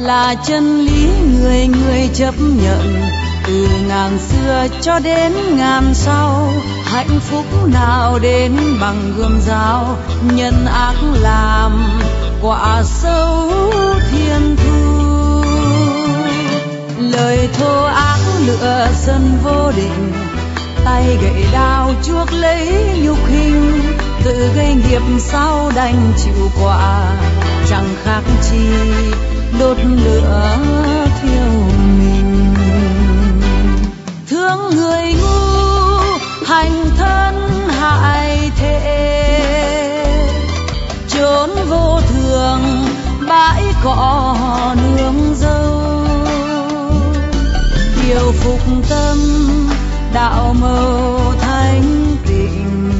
là chân lý người người chấp nhận. Từ ngàn xưa cho đến ngàn sau, hạnh phúc nào đến bằng gươm dao, nhân ác làm quả sâu thiên thu. Lời thô ác lựa dân vô định, tay gậy đao chuốc lấy nhục hình, tự gây nghiệp sau đành chịu quả, chẳng khác chi đốt lửa thiêu mình. Thương người ngu hành thân hại thể, chốn vô thường bãi cỏ nương dâu. Điều phục tâm đạo màu thanh tịnh,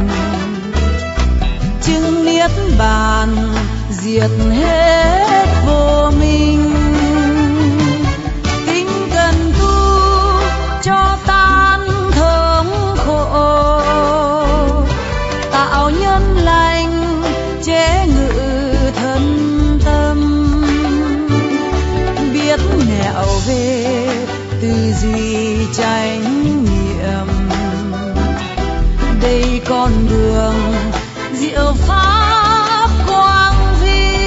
chứng niết bàn diệt hết vô minh. Kính cần tu cho tan thống khổ, tạo nhân lành chế ngự thân tâm. Biết nẻo về tư duy chánh niệm, đây con đường diệu pháp quang vinh.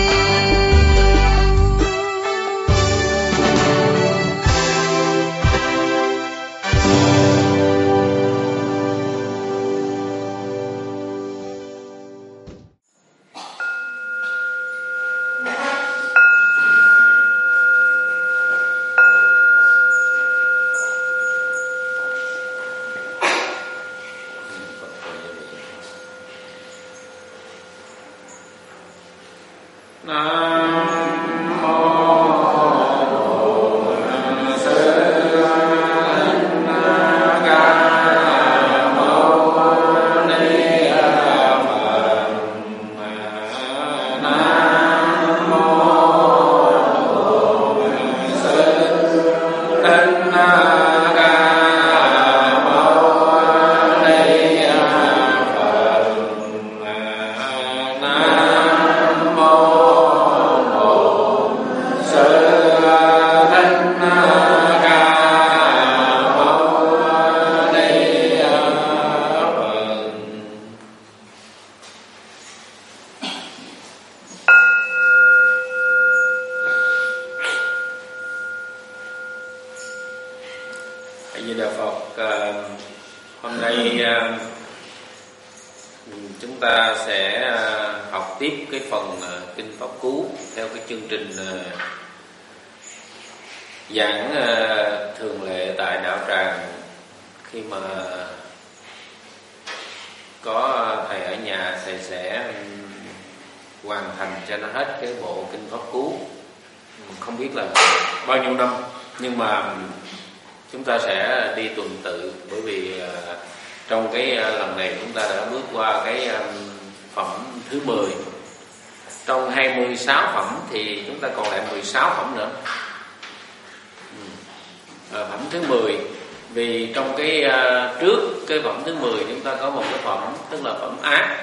Chúng ta sẽ học tiếp cái phần Kinh Pháp Cú theo cái chương trình giảng thường lệ tại đạo tràng. Khi mà có thầy ở nhà, thầy sẽ hoàn thành cho nó hết cái bộ Kinh Pháp Cú. Không biết là bao nhiêu năm, nhưng mà chúng ta sẽ đi tuần tự, bởi vì trong cái lần này chúng ta đã bước qua cái phẩm thứ 10. Trong 26 phẩm thì chúng ta còn lại 16 phẩm nữa. Phẩm thứ 10, vì trong cái trước cái phẩm thứ 10 chúng ta có một cái phẩm tức là phẩm ác.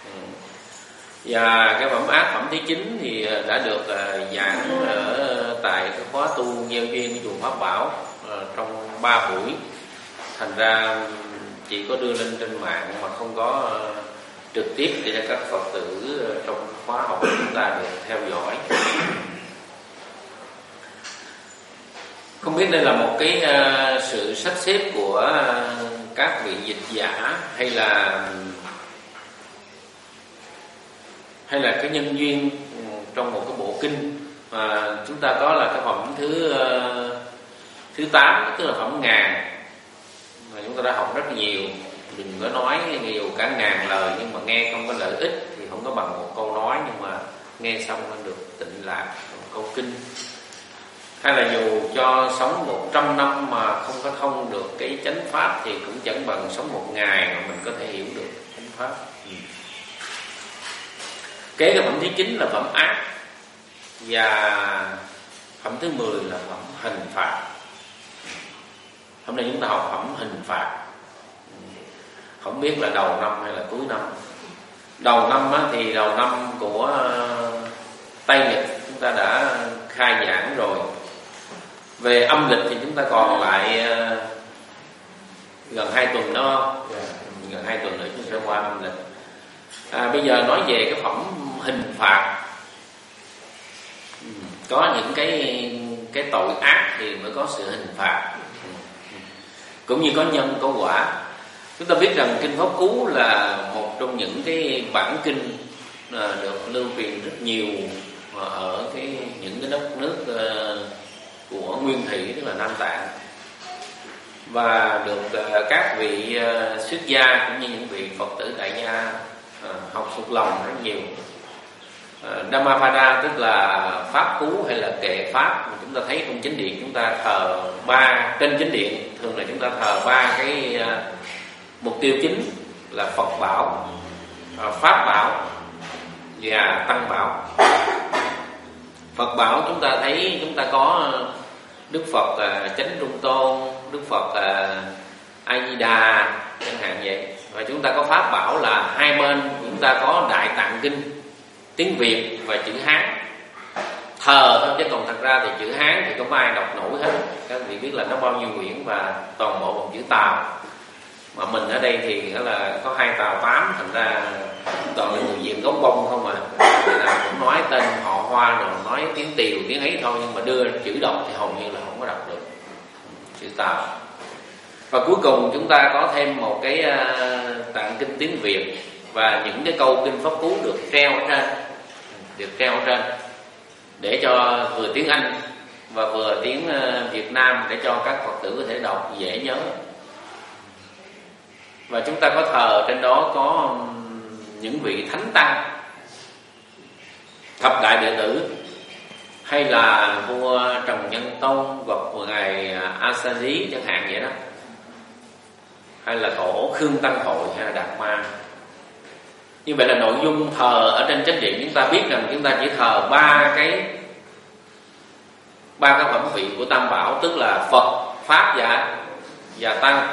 Và cái phẩm ác, phẩm thứ 9 thì đã được giảng ở tại cái khóa tu gieo duyên của chùa Pháp Bảo trong 3 buổi. Thành ra chỉ có đưa lên trên mạng mà không có trực tiếp để cho các Phật tử trong khóa học của chúng ta được theo dõi. Không biết đây là một cái sự sắp xếp của các vị dịch giả hay là cái nhân duyên trong một cái bộ kinh mà chúng ta có là cái phẩm thứ 8, tức là phẩm ngàn, mà chúng ta đã học rất nhiều. Đừng có nói nhiều cả ngàn lời nhưng mà nghe không có lợi ích thì không có bằng một câu nói, nhưng mà nghe xong nó được tịnh lạc một câu kinh. Hay là dù cho sống 100 năm mà không có thông được cái chánh pháp thì cũng chẳng bằng sống một ngày mà mình có thể hiểu được chánh pháp. Kế cái phẩm thứ 9 là phẩm ác, và phẩm thứ 10 là phẩm hình phạt. Hôm nay chúng ta học phẩm hình phạt. Không biết là đầu năm hay là cuối năm. Đầu năm thì đầu năm của Tây Nhật chúng ta đã khai giảng rồi. Về âm lịch thì chúng ta còn lại gần 2 tuần đó, gần 2 tuần nữa chúng ta sẽ qua âm lịch. Bây giờ nói về cái phẩm hình phạt. Có những cái tội ác thì mới có sự hình phạt, cũng như có nhân có quả. Chúng ta biết rằng Kinh Pháp Cú là một trong những cái bản kinh được lưu truyền rất nhiều ở những cái đất nước của Nguyên Thủy, tức là Nam Tạng, và được các vị xuất gia cũng như những vị Phật tử tại gia học thuộc lòng rất nhiều. Dhammapada tức là pháp cú hay là kệ pháp, mà chúng ta thấy trong chính điện chúng ta thờ ba. Trên chính điện thường là chúng ta thờ ba cái mục tiêu chính là Phật bảo, Pháp bảo và Tăng bảo. Phật bảo chúng ta thấy chúng ta có Đức Phật Chánh Trung Tôn, Đức Phật A Di Đà chẳng hạn vậy. Và chúng ta có Pháp bảo là hai bên chúng ta có Đại Tạng Kinh tiếng Việt và chữ Hán. Thờ thôi chứ còn thật ra thì chữ Hán thì không ai đọc nổi hết. Các vị biết là nó bao nhiêu quyển và toàn bộ bằng chữ Tàu. Mà mình ở đây thì là có 2 Tàu 8, thành ra toàn là người Việt gốc bông không à. Người nào cũng nói tên họ Hoa rồi nói tiếng Tiều tiếng ấy thôi, nhưng mà đưa chữ đọc thì hầu như là không có đọc được chữ Tàu. Và cuối cùng chúng ta có thêm một cái tạng kinh tiếng Việt và những cái câu kinh Pháp Cú được treo ở trên, để cho vừa tiếng Anh và vừa tiếng Việt Nam, để cho các Phật tử có thể đọc dễ nhớ. Và chúng ta có thờ trên đó có những vị thánh tăng, thập đại đệ tử, hay là vua Trần Nhân Tông hoặc ngài Asari chẳng hạn vậy đó, hay là tổ Khương Tăng Hội hay là Đạt Ma. Như vậy là nội dung thờ ở trên chánh điện chúng ta biết rằng chúng ta chỉ thờ ba cái phẩm vị của Tam Bảo, tức là Phật, Pháp và Tăng.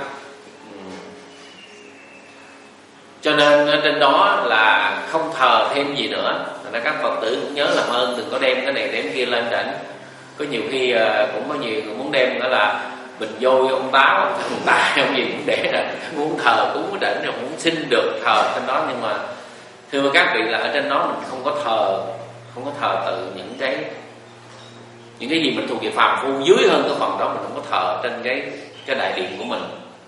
Cho nên ở trên đó là không thờ thêm gì nữa. Thành ra các Phật tử cũng nhớ làm ơn đừng có đem cái này đem kia lên trển. Có nhiều khi cũng có nhiều người muốn đem đó là bình vôi, ông táo, ông tài, ông gì cũng để rồi, muốn thờ cúng cái trển rồi muốn xin được thờ trên đó. Nhưng mà thưa các vị là ở trên đó mình không có thờ tự những cái gì mình thuộc về phàm phu dưới hơn cái phần đó, mình không có thờ trên cái đại điện của mình.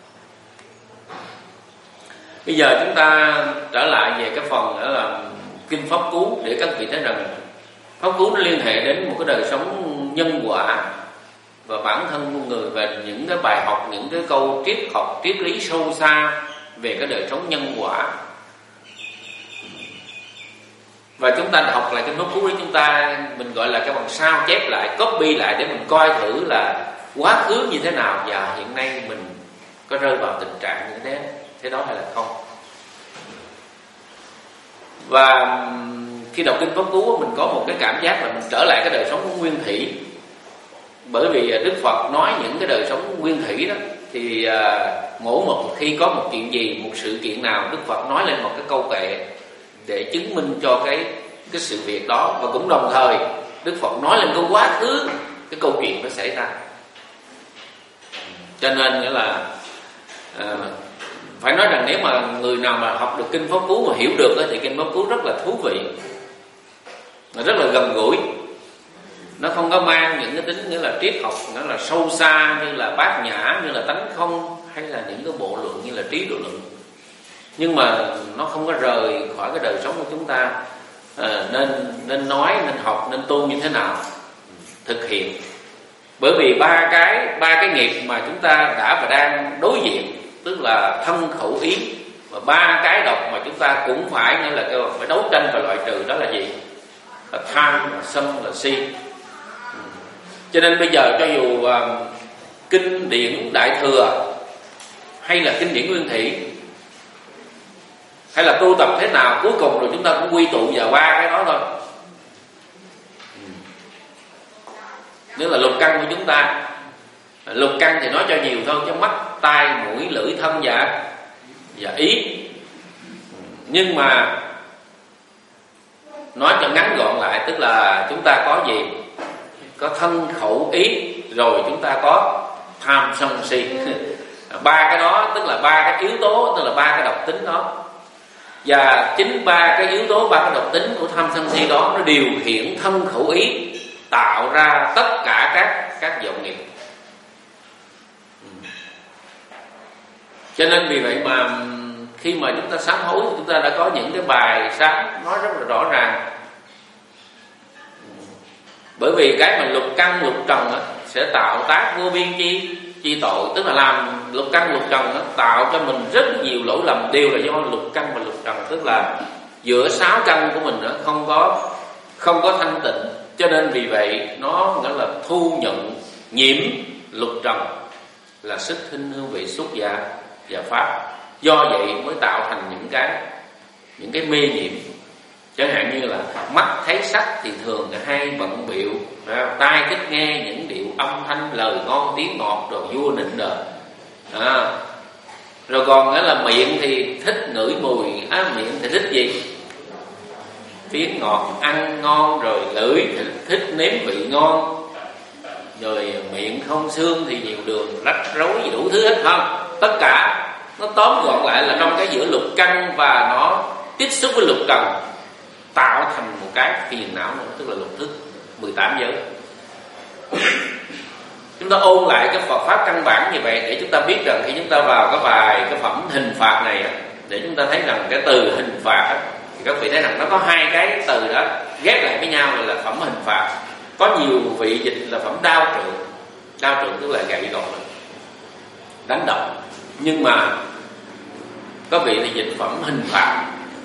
Bây giờ chúng ta trở lại về cái phần đó là kinh Pháp Cú, để các vị thấy rằng Pháp Cú nó liên hệ đến một cái đời sống nhân quả và bản thân con người, về những cái bài học, những cái câu triết lý sâu xa về cái đời sống nhân quả. Và chúng ta học lại cái Pháp Cú đấy, mình gọi là cái bằng sao chép lại, copy lại để mình coi thử là quá khứ như thế nào và hiện nay mình có rơi vào tình trạng như thế đó hay là không. Và khi đọc kinh Pháp Cú mình có một cái cảm giác là mình trở lại cái đời sống của Nguyên Thủy. Bởi vì Đức Phật nói những cái đời sống Nguyên Thủy đó thì mỗi một khi có một chuyện gì, một sự kiện nào, Đức Phật nói lên một cái câu kệ để chứng minh cho cái sự việc đó, và cũng đồng thời Đức Phật nói lên cái quá khứ cái câu chuyện nó xảy ra. Cho nên nghĩa là phải nói rằng nếu mà người nào mà học được kinh Pháp Cú mà hiểu được thì kinh Pháp Cú rất là thú vị, rất là gần gũi. Nó không có mang những cái tính nghĩa là triết học nó là sâu xa như là Bát Nhã, như là Tánh Không, hay là những cái bộ luận như là Trí Độ Luận. Nhưng mà nó không có rời khỏi cái đời sống của chúng ta. Nên nói, nên học, nên tu như thế nào, thực hiện. Bởi vì ba cái nghiệp mà chúng ta đã và đang đối diện, tức là thân khẩu ý, và ba cái độc mà chúng ta cũng phải nghĩa là phải đấu tranh và loại trừ, đó là gì? Là tham, là sân, là si. Cho nên bây giờ cho dù kinh điển Đại Thừa hay là kinh điển Nguyên Thủy hay là tu tập thế nào, cuối cùng rồi chúng ta cũng quy tụ vào ba cái đó thôi. Nếu là lục căn của chúng ta, lục căn thì nói cho nhiều thôi, chứ mắt, tai, mũi, lưỡi, thân và ý. Nhưng mà nói cho ngắn gọn lại, tức là chúng ta có gì? có thân khẩu ý, rồi chúng ta có tham sân si. Ba cái đó tức là ba cái yếu tố, tức là ba cái độc tính đó. Và chính ba cái yếu tố, ba cái độc tính của tham sân si đó nó điều khiển thân khẩu ý, tạo ra tất cả các vọng nghiệp. Cho nên vì vậy mà khi mà chúng ta sám hối, chúng ta đã có những cái bài sám nói rất là rõ ràng. Bởi vì cái mà lục căn lục trần sẽ tạo tác vô biên chi tội, tức là làm lục căn lục trần tạo cho mình rất nhiều lỗi lầm, đều là do lục căn và lục trần, tức là giữa sáu căn của mình không có thanh tịnh. Cho nên vì vậy nó nghĩa là thu nhận nhiễm lục trần, là sức thinh hương vị xúc và pháp. Do vậy mới tạo thành những cái mê nhiễm. Chẳng hạn như là mắt thấy sắc thì thường là hay bận bịu, tai thích nghe những điệu âm thanh lời ngon tiếng ngọt, rồi vua nịnh đời. Rồi còn nghĩa là miệng thì thích ngửi mùi, miệng thì thích gì? Tiếng ngọt, ăn ngon, rồi lưỡi thì thích nếm vị ngon, rồi miệng không xương thì nhiều đường, rắc rối gì đủ thứ hết không? Tất cả nó tóm gọn lại là trong cái giữa lục căn và nó tiếp xúc với lục trần, tạo thành một cái phiền não nữa, tức là lục thức 18 giới. Chúng ta ôn lại cái Phật pháp căn bản như vậy để chúng ta biết rằng khi chúng ta vào cái phẩm hình phạt này, để chúng ta thấy rằng cái từ hình phạt thì các vị thấy rằng nó có hai cái từ đó ghép lại với nhau là phẩm hình phạt. Có nhiều vị dịch là phẩm đao trượng tức là gậy gộc, đánh đập, nhưng mà có vị thì dịch phẩm hình phạt.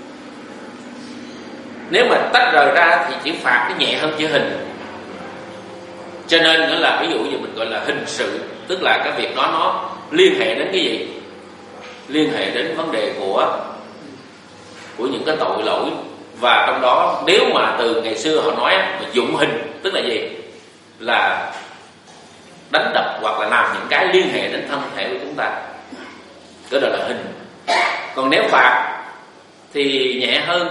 Nếu mà tách rời ra thì chữ phạt nó nhẹ hơn chữ hình. Cho nên nữa là ví dụ như mình gọi là hình sự, tức là cái việc đó nó liên hệ đến cái gì? Liên hệ đến vấn đề của những cái tội lỗi. Và trong đó nếu mà từ ngày xưa họ nói mà dụng hình tức là gì? Là đánh đập hoặc là làm những cái liên hệ đến thân thể của chúng ta, cái đó là hình. Còn nếu phạt thì nhẹ hơn.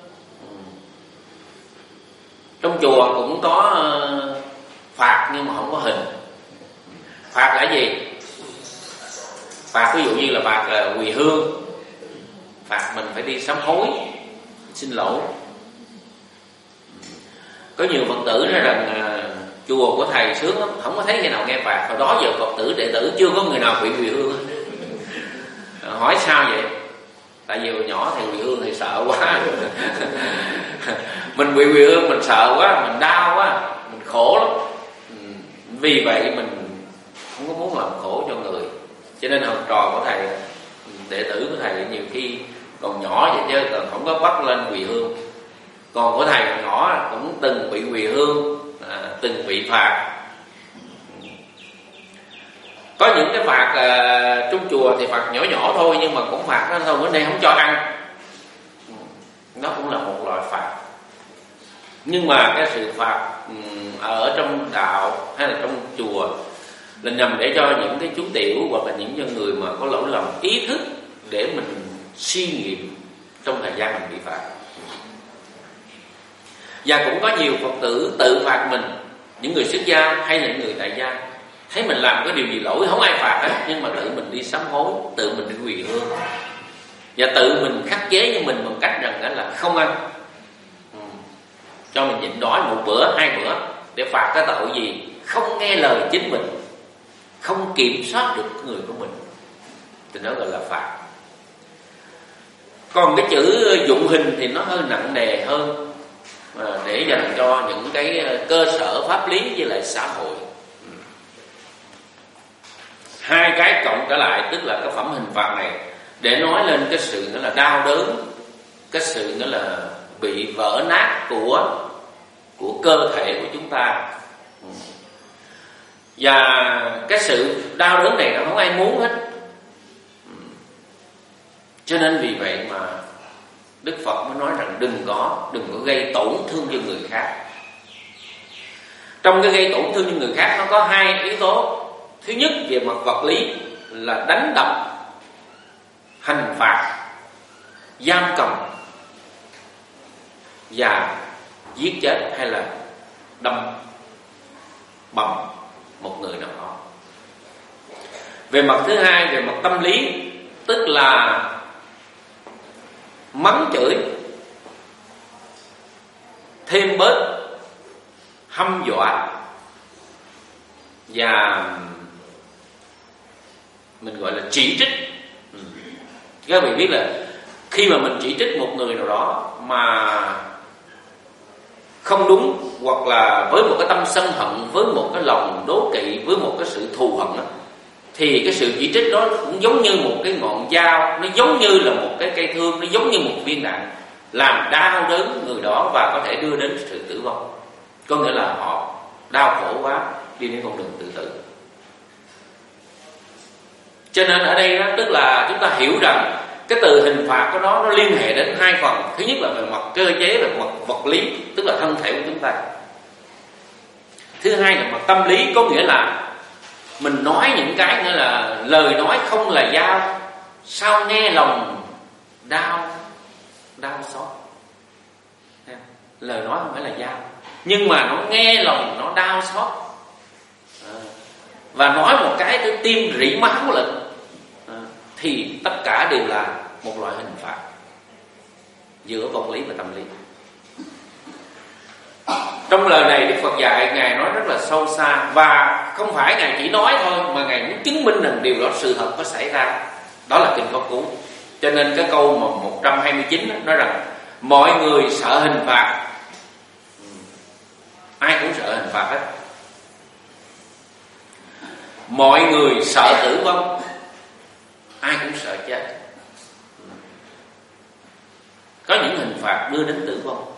Trong chùa cũng có phạt nhưng mà không có hình. Phạt là gì? Phạt ví dụ như là phạt quỳ hương, phạt mình phải đi sám hối, xin lỗi. Có nhiều Phật tử nói rằng chùa của thầy sướng lắm, không có thấy khi nào nghe phạt. Hồi đó giờ Phật tử đệ tử chưa có người nào bị quỳ hương. Hỏi sao vậy? Tại vì hồi nhỏ thầy quỳ hương thì sợ quá. Mình bị quỳ hương mình sợ quá, mình đau quá, mình khổ lắm. Vì vậy mình không có muốn làm khổ cho người. Cho nên học trò của thầy, đệ tử của thầy nhiều khi còn nhỏ vậy chứ còn không có bắt lên quỳ hương. Còn của thầy còn nhỏ cũng từng bị quỳ hương, từng bị phạt. Có những cái phạt trong chùa thì phạt nhỏ nhỏ thôi, nhưng mà cũng phạt nó thôi, bữa nay không cho ăn, nó cũng là một loại phạt. Nhưng mà cái sự phạt ở trong đạo hay là trong chùa là nhằm để cho những cái chú tiểu hoặc là những người mà có lỗi lầm ý thức để mình suy nghiệm trong thời gian mình bị phạt. Và cũng có nhiều Phật tử tự phạt mình, những người xuất gia hay là những người tại gia, thấy mình làm cái điều gì lỗi không ai phạt hết, nhưng mà tự mình đi sám hối, tự mình đi quỳ hương và tự mình khắc chế cho mình bằng cách rằng là không ăn, cho mình nhịn đói một bữa, hai bữa, để phạt cái tội gì? Không nghe lời chính mình, không kiểm soát được người của mình, thì nó gọi là phạt. Còn cái chữ dụng hình thì nó hơi nặng nề hơn, để dành cho những cái cơ sở pháp lý với lại xã hội. Hai cái cộng trở lại tức là cái phẩm hình phạt này để nói lên cái sự nữa là đau đớn, cái sự nữa là bị vỡ nát của cơ thể của chúng ta. Và cái sự đau đớn này không ai muốn hết. Cho nên vì vậy mà Đức Phật mới nói rằng đừng có gây tổn thương cho người khác. Trong cái gây tổn thương cho người khác nó có hai yếu tố. Thứ nhất về mặt vật lý là đánh đập, hành phạt, giam cầm và giết chết hay là đâm. bầm một người nào đó. Về mặt thứ hai, về mặt tâm lý, tức là mắng chửi, thêm bớt, hăm dọa, và mình gọi là chỉ trích. Các vị biết là khi mà mình chỉ trích một người nào đó mà không đúng, hoặc là với một cái tâm sân hận, với một cái lòng đố kỵ, với một cái sự thù hận đó, thì cái sự chỉ trích đó cũng giống như một cái ngọn dao, nó giống như là một cái cây thương, nó giống như một viên đạn, làm đau đớn người đó và có thể đưa đến sự tử vong. Có nghĩa là họ đau khổ quá, đi đến con đường tự tử. Cho nên ở đây đó, tức là chúng ta hiểu rằng cái từ hình phạt của nó liên hệ đến hai phần. Thứ nhất là về mặt cơ chế, về mặt vật lý, tức là thân thể của chúng ta. Thứ hai là mặt tâm lý, có nghĩa là mình nói những cái nghĩa là lời nói không là dao, sao nghe lòng đau xót. Lời nói không phải là dao, nhưng mà nó nghe lòng nó đau xót, và nói một cái tới tim rỉ máu lên, thì tất cả đều là một loại hình phạt giữa vật lý và tâm lý. Trong lời này Đức Phật dạy, Ngài nói rất là sâu xa, và không phải Ngài chỉ nói thôi mà Ngài muốn chứng minh rằng điều đó sự thật có xảy ra. Đó là Kinh Pháp Cú. Cho nên cái câu mà 129 đó, nói rằng mọi người sợ hình phạt. Ai cũng sợ hình phạt hết. Mọi người sợ tử vong, ai cũng sợ chết. Có những hình phạt đưa đến tử vong.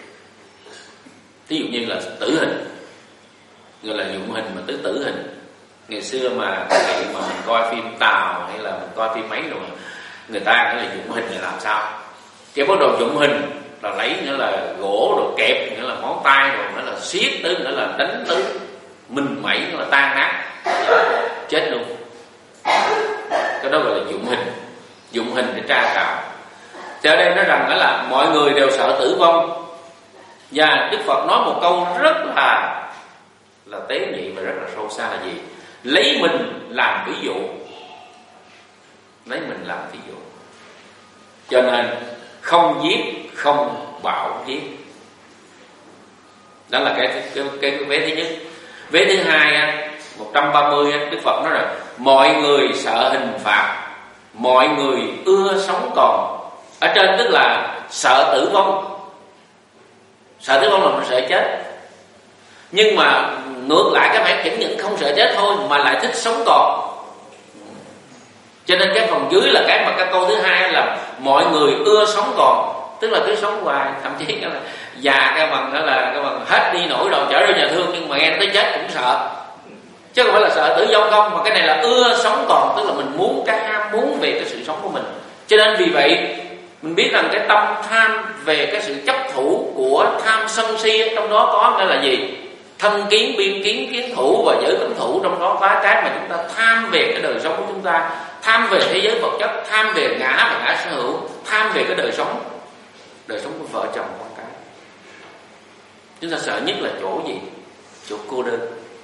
Ví dụ như là tử hình, gọi là dụng hình mà tới tử hình. Ngày xưa mà ngày mà mình coi phim Tàu hay là mình coi phim mấy rồi, người ta nói là dụng hình là làm sao? Cái bắt đầu dụng hình là lấy nghĩa là gỗ rồi kẹp, nghĩa là ngón tay rồi, nghĩa là siết tới, nghĩa là đánh tới mình mẩy, nghĩa là tan nát, chết luôn. Cái đó gọi là dụng hình để tra khảo. Thì ở đây nói rằng đó là mọi người đều sợ tử vong. Và Đức Phật nói một câu rất là tế nhị và rất là sâu xa là gì? Lấy mình làm ví dụ. Lấy mình làm ví dụ. Cho nên không giết, không bạo giết. Đó là cái vế thứ nhất. Vế thứ hai 130 Đức Phật nói rằng mọi người sợ hình phạt, mọi người ưa sống còn. Ở trên tức là sợ tử vong. Sợ tử vong là mình sợ chết. Nhưng mà ngược lại các bạn chẳng những không sợ chết thôi mà lại thích sống còn. Cho nên cái phần dưới là cái mà cái câu thứ hai là mọi người ưa sống còn, tức là cứ sống hoài, thậm chí cái là già cái bằng đó là cái bằng hết đi nổi rồi trở ra nhà thương, nhưng mà nghe tới chết cũng sợ. Chứ không phải là sợ tử vong không, mà cái này là ưa sống còn, tức là mình muốn cái ham muốn về cái sự sống của mình. Cho nên vì vậy mình biết rằng cái tâm tham về cái sự chấp thủ của tham sân si trong đó có nghĩa là gì? Thân kiến, biên kiến, kiến thủ và giới cấm thủ. Trong đó có cái mà chúng ta tham về cái đời sống của chúng ta, tham về thế giới vật chất, tham về ngã và ngã sở hữu, tham về cái đời sống của vợ chồng con cái. Chúng ta sợ nhất là chỗ gì? Chỗ cô đơn.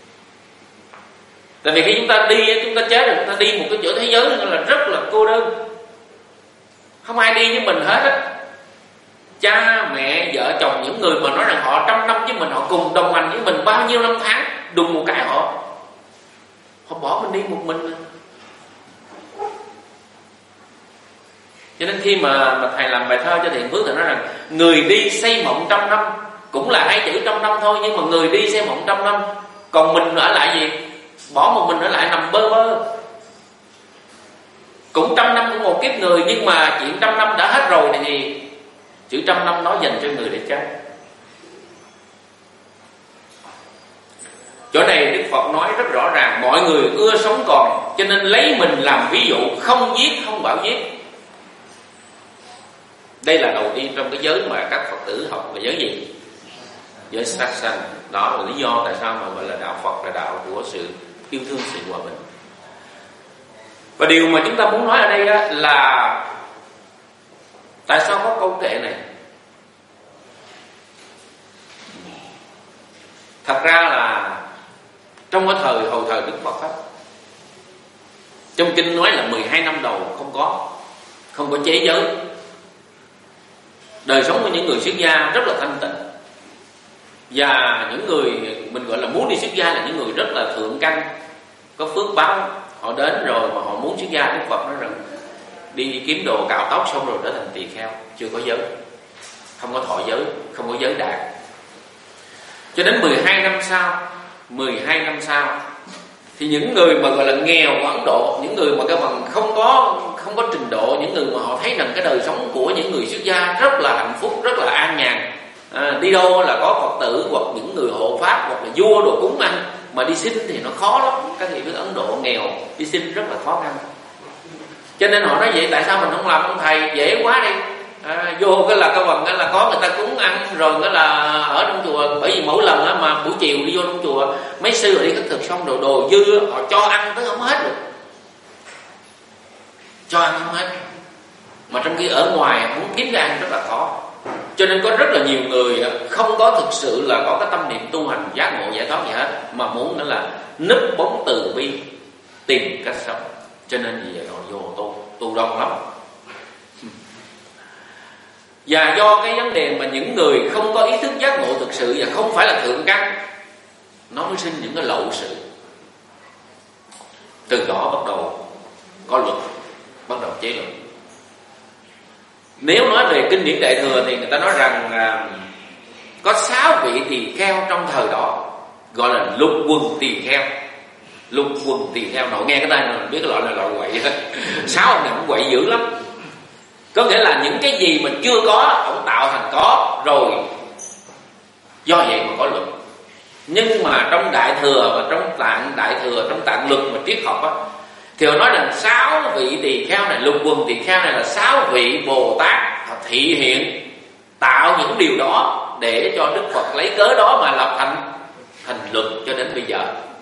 Tại vì khi chúng ta đi, chúng ta chết rồi, chúng ta đi một cái chỗ thế giới là rất là cô đơn, không ai đi với mình hết á. Cha mẹ vợ chồng, những người mà nói rằng họ 100 năm với mình, họ cùng đồng hành với mình bao nhiêu năm tháng, đùng một cái họ bỏ mình đi một mình. Cho nên khi mà thầy làm bài thơ cho Thiện Phước, thầy nói rằng người đi xây mộng 100 năm, cũng là hai chữ 100 năm thôi, nhưng mà người đi xây mộng 100 năm, còn mình ở lại gì? Bỏ một mình ở lại nằm bơ vơ. Cũng 100 năm của một kiếp người, nhưng mà chuyện 100 năm đã hết rồi thì chữ 100 năm đó dành cho người để chết. Chỗ này Đức Phật nói rất rõ ràng, mọi người ưa sống còn, cho nên lấy mình làm ví dụ, không giết, không bạo giết. Đây là đầu tiên trong cái giới mà các Phật tử học là giới gì? Giới sát sanh. Đó là lý do tại sao mà gọi là đạo Phật là đạo của sự yêu thương, sự hòa bình. Và điều mà chúng ta muốn nói ở đây đó là tại sao có câu kệ này? Thật ra là trong cái hồi thời Đức Phật hết. Trong kinh nói là 12 năm đầu không có chế giới. Đời sống của những người xuất gia rất là thanh tịnh. Và những người mình gọi là muốn đi xuất gia là những người rất là thượng căn, có phước báo. Họ đến rồi mà họ muốn xuất gia, Đức Phật nói rằng đi kiếm đồ cạo tóc xong rồi trở thành tỳ kheo, chưa có giới, không có thọ giới, không có giới đạt. Cho đến 12 năm sau thì những người mà gọi là nghèo của Ấn Độ, những người mà các bạn không có trình độ, những người mà họ thấy rằng cái đời sống của những người xuất gia rất là hạnh phúc, rất là an nhàn, đi đâu là có Phật tử hoặc những người hộ pháp hoặc là vua đồ cúng ăn, mà đi xin thì nó khó lắm. Các vị biết Ấn Độ nghèo, đi xin rất là khó khăn. Cho nên họ nói vậy, tại sao mình không làm ông thầy, dễ quá đi. Vô cái là cái bằng là có người ta cúng ăn rồi, cái là ở trong chùa. Bởi vì mỗi lần mà buổi chiều đi vô trong chùa, mấy sư đi khất thực xong rồi đồ dư họ cho ăn tới không hết được, cho ăn không hết. Mà trong khi ở ngoài muốn kiếm cái ăn rất là khó. Cho nên có rất là nhiều người không có thực sự là có cái tâm niệm tu hành giác ngộ giải thoát gì hết, mà muốn nữa là núp bóng từ bi, tìm cách sống. Cho nên vì vậy họ vô tu đông lắm. Và do cái vấn đề mà những người không có ý thức giác ngộ thực sự và không phải là thượng căn, nó mới sinh những cái lậu sự. Từ đó bắt đầu có luật, bắt đầu chế luật. Nếu nói về kinh điển Đại Thừa thì người ta nói rằng có 6 vị tỳ kheo trong thời đó, gọi là lục quần tỳ kheo. Lục quần tỳ kheo, nội nghe cái tên mình biết cái loại này loại quậy. 6 ông này cũng quậy dữ lắm. Có nghĩa là những cái gì mình chưa có, ông tạo thành có rồi, do vậy mà có luật. Nhưng mà trong Đại Thừa và trong Tạng Đại Thừa, trong Tạng Luật mà triết học á, thì họ nói rằng 6 vị tỳ kheo này, lục quần tỳ kheo này là 6 vị Bồ Tát thị hiện tạo những điều đó để cho Đức Phật lấy cớ đó mà lập thành luật cho đến bây giờ.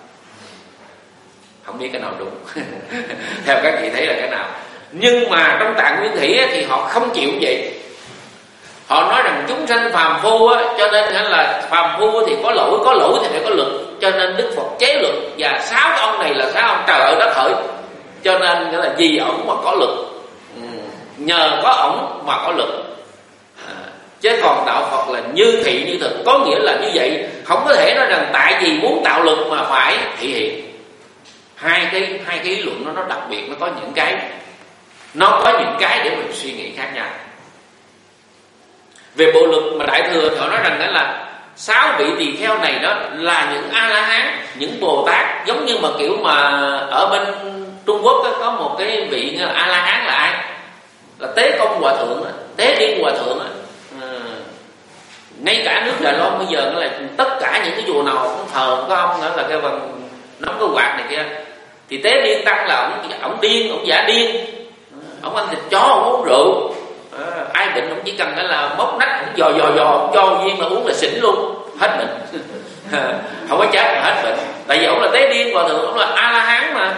Không biết cái nào đúng. Theo các vị thấy là cái nào. Nhưng mà trong Tạng Nguyên Thủy thì họ không chịu vậy. Họ nói rằng chúng sanh phàm phu á, cho nên là phàm phu thì có lỗi thì phải có luật. Cho nên Đức Phật chế luật. Và 6 ông này là 6 ông trời ơi đất hỡi. Cho nên là vì ổng mà có luật, nhờ có ổng mà có luật. Chứ còn đạo Phật là như thị như thực, có nghĩa là như vậy. Không có thể nói rằng tại vì muốn tạo luật mà phải thị hiện. Hai cái lý luận nó đặc biệt, nó có những cái để mình suy nghĩ khác nhau. Về bộ luật mà Đại Thừa thì họ nói rằng đó là 6 vị tỳ kheo này đó là những A-la-hán, những Bồ Tát. Giống như mà kiểu mà ở bên Trung Quốc đó, có một cái vị A-la-hán là ai? Là Tế Công Hòa Thượng, Tế Điên Hòa Thượng. Ngay cả nước Đài Loan bây giờ là tất cả những cái chùa nào cũng thờ có ông nữa là cái bằng nắm cái quạt này kia. Thì Tế Điên Tăng là ổng điên, ổng giả điên, ổng ăn thịt chó, ổng uống rượu. Ai bệnh ổng chỉ cần cái là móc nách, ổng dò cho viên mà uống là xỉn luôn, hết bệnh. Không có chết mà hết bệnh. Tại vì ổng là Tế Điên Hòa Thượng, ổng là A-la-hán mà.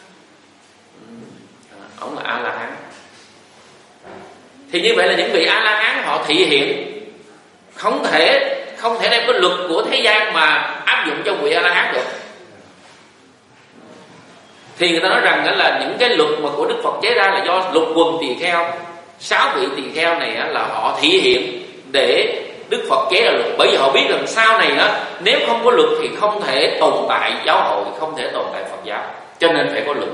Ổng là A-la-hán. Thì như vậy là những vị A-la-hán họ thị hiện, không thể đem cái luật của thế gian mà áp dụng cho vị A-la-hán được. Thì người ta nói rằng đó là những cái luật mà của Đức Phật chế ra là do lục quần tỳ kheo, 6 vị tỳ kheo này là họ thị hiện để Đức Phật chế ra luật. Bởi vì họ biết rằng sau này nếu không có luật thì không thể tồn tại giáo hội, không thể tồn tại Phật giáo, cho nên phải có luật.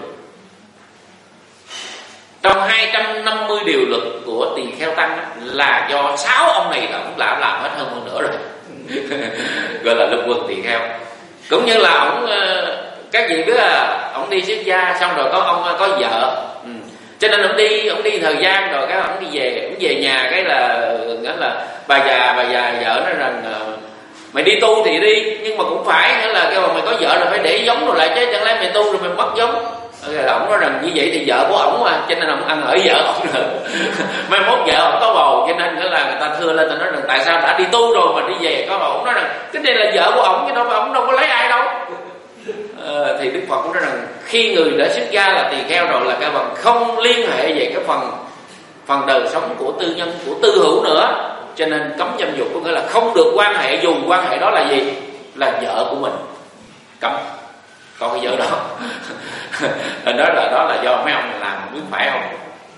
Trong 250 điều luật của tỳ kheo tăng là do 6 ông này là cũng đã làm hết hơn nữa rồi. Gọi là lục quần tỳ kheo. Cũng như là ổng, các vị biết là ổng đi xuất gia xong rồi có ông có vợ, cho nên ổng đi thời gian rồi cái ổng về nhà cái là bà già vợ nói rằng mày đi tu thì đi, nhưng mà cũng phải là kêu mày có vợ rồi phải để giống rồi lại, chứ chẳng lẽ mày tu rồi mày mất giống. Ổng nói rằng như vậy thì vợ của ổng mà, cho nên ổng ăn ở vợ ổng nữa. Mai mốt vợ ổng có bầu, cho nên là người ta thưa lên, ta nói rằng tại sao đã đi tu rồi mà đi về có bầu. Ổng nói rằng cái này là vợ của ổng chứ đâu, ổng đâu có lấy ai đâu. Thì Đức Phật cũng nói rằng khi người đã xuất gia là tỳ kheo rồi là các bạn không liên hệ về cái phần đời sống của tư nhân, của tư hữu nữa. Cho nên cấm dâm dục có nghĩa là không được quan hệ, dù quan hệ đó là gì? Là vợ của mình. Cấm. Còn cái vợ đó đó là do mấy ông này làm, biết phải không?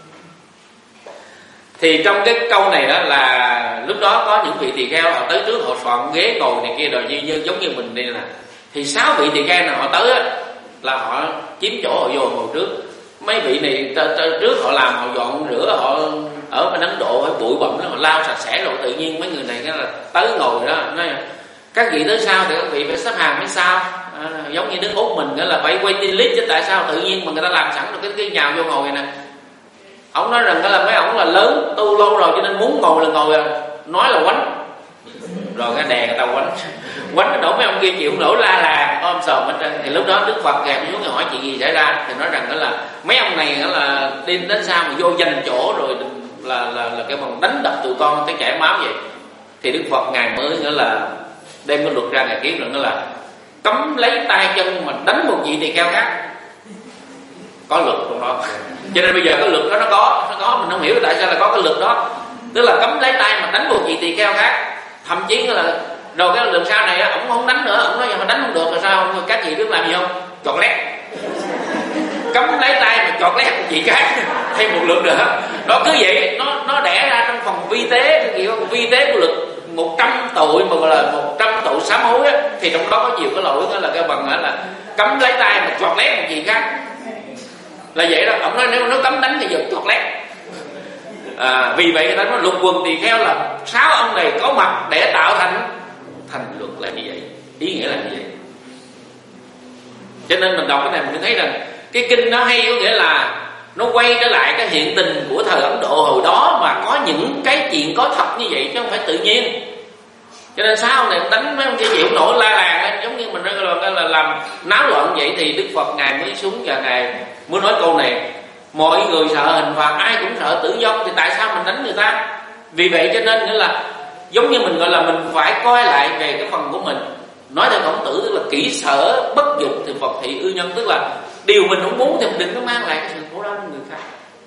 Thì trong cái câu này đó là lúc đó có những vị tỳ kheo họ tới trước, họ soạn ghế ngồi này kia rồi như giống như mình đây nè. Thì 6 vị tỳ kheo nào họ tới á là họ chiếm chỗ, họ vô ngồi trước. Mấy vị này trước họ làm, họ dọn rửa, họ ở bên Ấn Độ hay bụi bặm đó, họ lau sạch sẽ rồi, tự nhiên mấy người này cái là tới ngồi đó nói các vị tới sau thì các vị phải xếp hàng mới sao. Giống như nước Úc mình nghĩa là phải waiting list, chứ tại sao tự nhiên mà người ta làm sẵn rồi cái nhào vô ngồi này nè. Ông nói rằng là mấy ổng là lớn tu lâu rồi cho nên muốn ngồi là ngồi, nói là quánh rồi cái đè người ta quánh cái đổ mấy ông kia chịu không nổi, la làng ôm sòm hết trơn. Thì lúc đó Đức Phật kèm xuống hỏi chuyện gì xảy ra, thì nói rằng đó là mấy ông này là đi đến sao mà vô giành chỗ rồi là cái bằng đánh đập tụi con tới chảy máu vậy. Thì Đức Phật ngài mới nghĩa là đem cái luật ra, ngài kiếm rằng là cấm lấy tay chân mà đánh một vị tỳ kheo khác, có luật trong đó. Cho nên bây giờ cái luật đó nó có mình không hiểu tại sao là có cái luật đó, tức là cấm lấy tay mà đánh một vị tỳ kheo khác. Thậm chí là rồi cái lần sau này ổng không đánh nữa, ổng nói mà đánh không được là sao? Các chị biết làm gì không? Chọt lét, cấm lấy tay mà chọt lét một chị khác, thêm một luật nữa. Nó cứ vậy, nó đẻ ra trong phần vi tế, cái kiểu vi tế của luật 100 tội mà gọi là 100 tội sám hối á, thì trong đó có nhiều cái lỗi đó là cái bằng là cấm lấy tay mà chọt lét một chị khác. Là vậy đó, ông nói nếu nó cấm đánh thì giờ chọt lét. Vì vậy người ta nói lục quần tỳ kheo là 6 ông này có mặt để tạo thành luật là như vậy, ý nghĩa là như vậy. Cho nên mình đọc cái này mình thấy rằng cái kinh nó hay, có nghĩa là nó quay trở lại cái hiện tình của thời Ấn Độ hồi đó mà có những cái chuyện có thật như vậy chứ không phải tự nhiên. Cho nên sao này đánh mấy ông kia chịu nổi, la làng giống như mình là làm náo loạn vậy. Thì Đức Phật ngài mới xuống và ngài mới nói câu này: mọi người sợ hình phạt, ai cũng sợ tử vong, thì tại sao mình đánh người ta? Vì vậy cho nên nghĩa là giống như mình gọi là mình phải coi lại về cái phần của mình. Nói theo Khổng Tử tức là kỹ sở bất dục thì Phật thị ư nhân, tức là điều mình không muốn thì mình đừng có mang lại cái sự khổ đau cho người khác.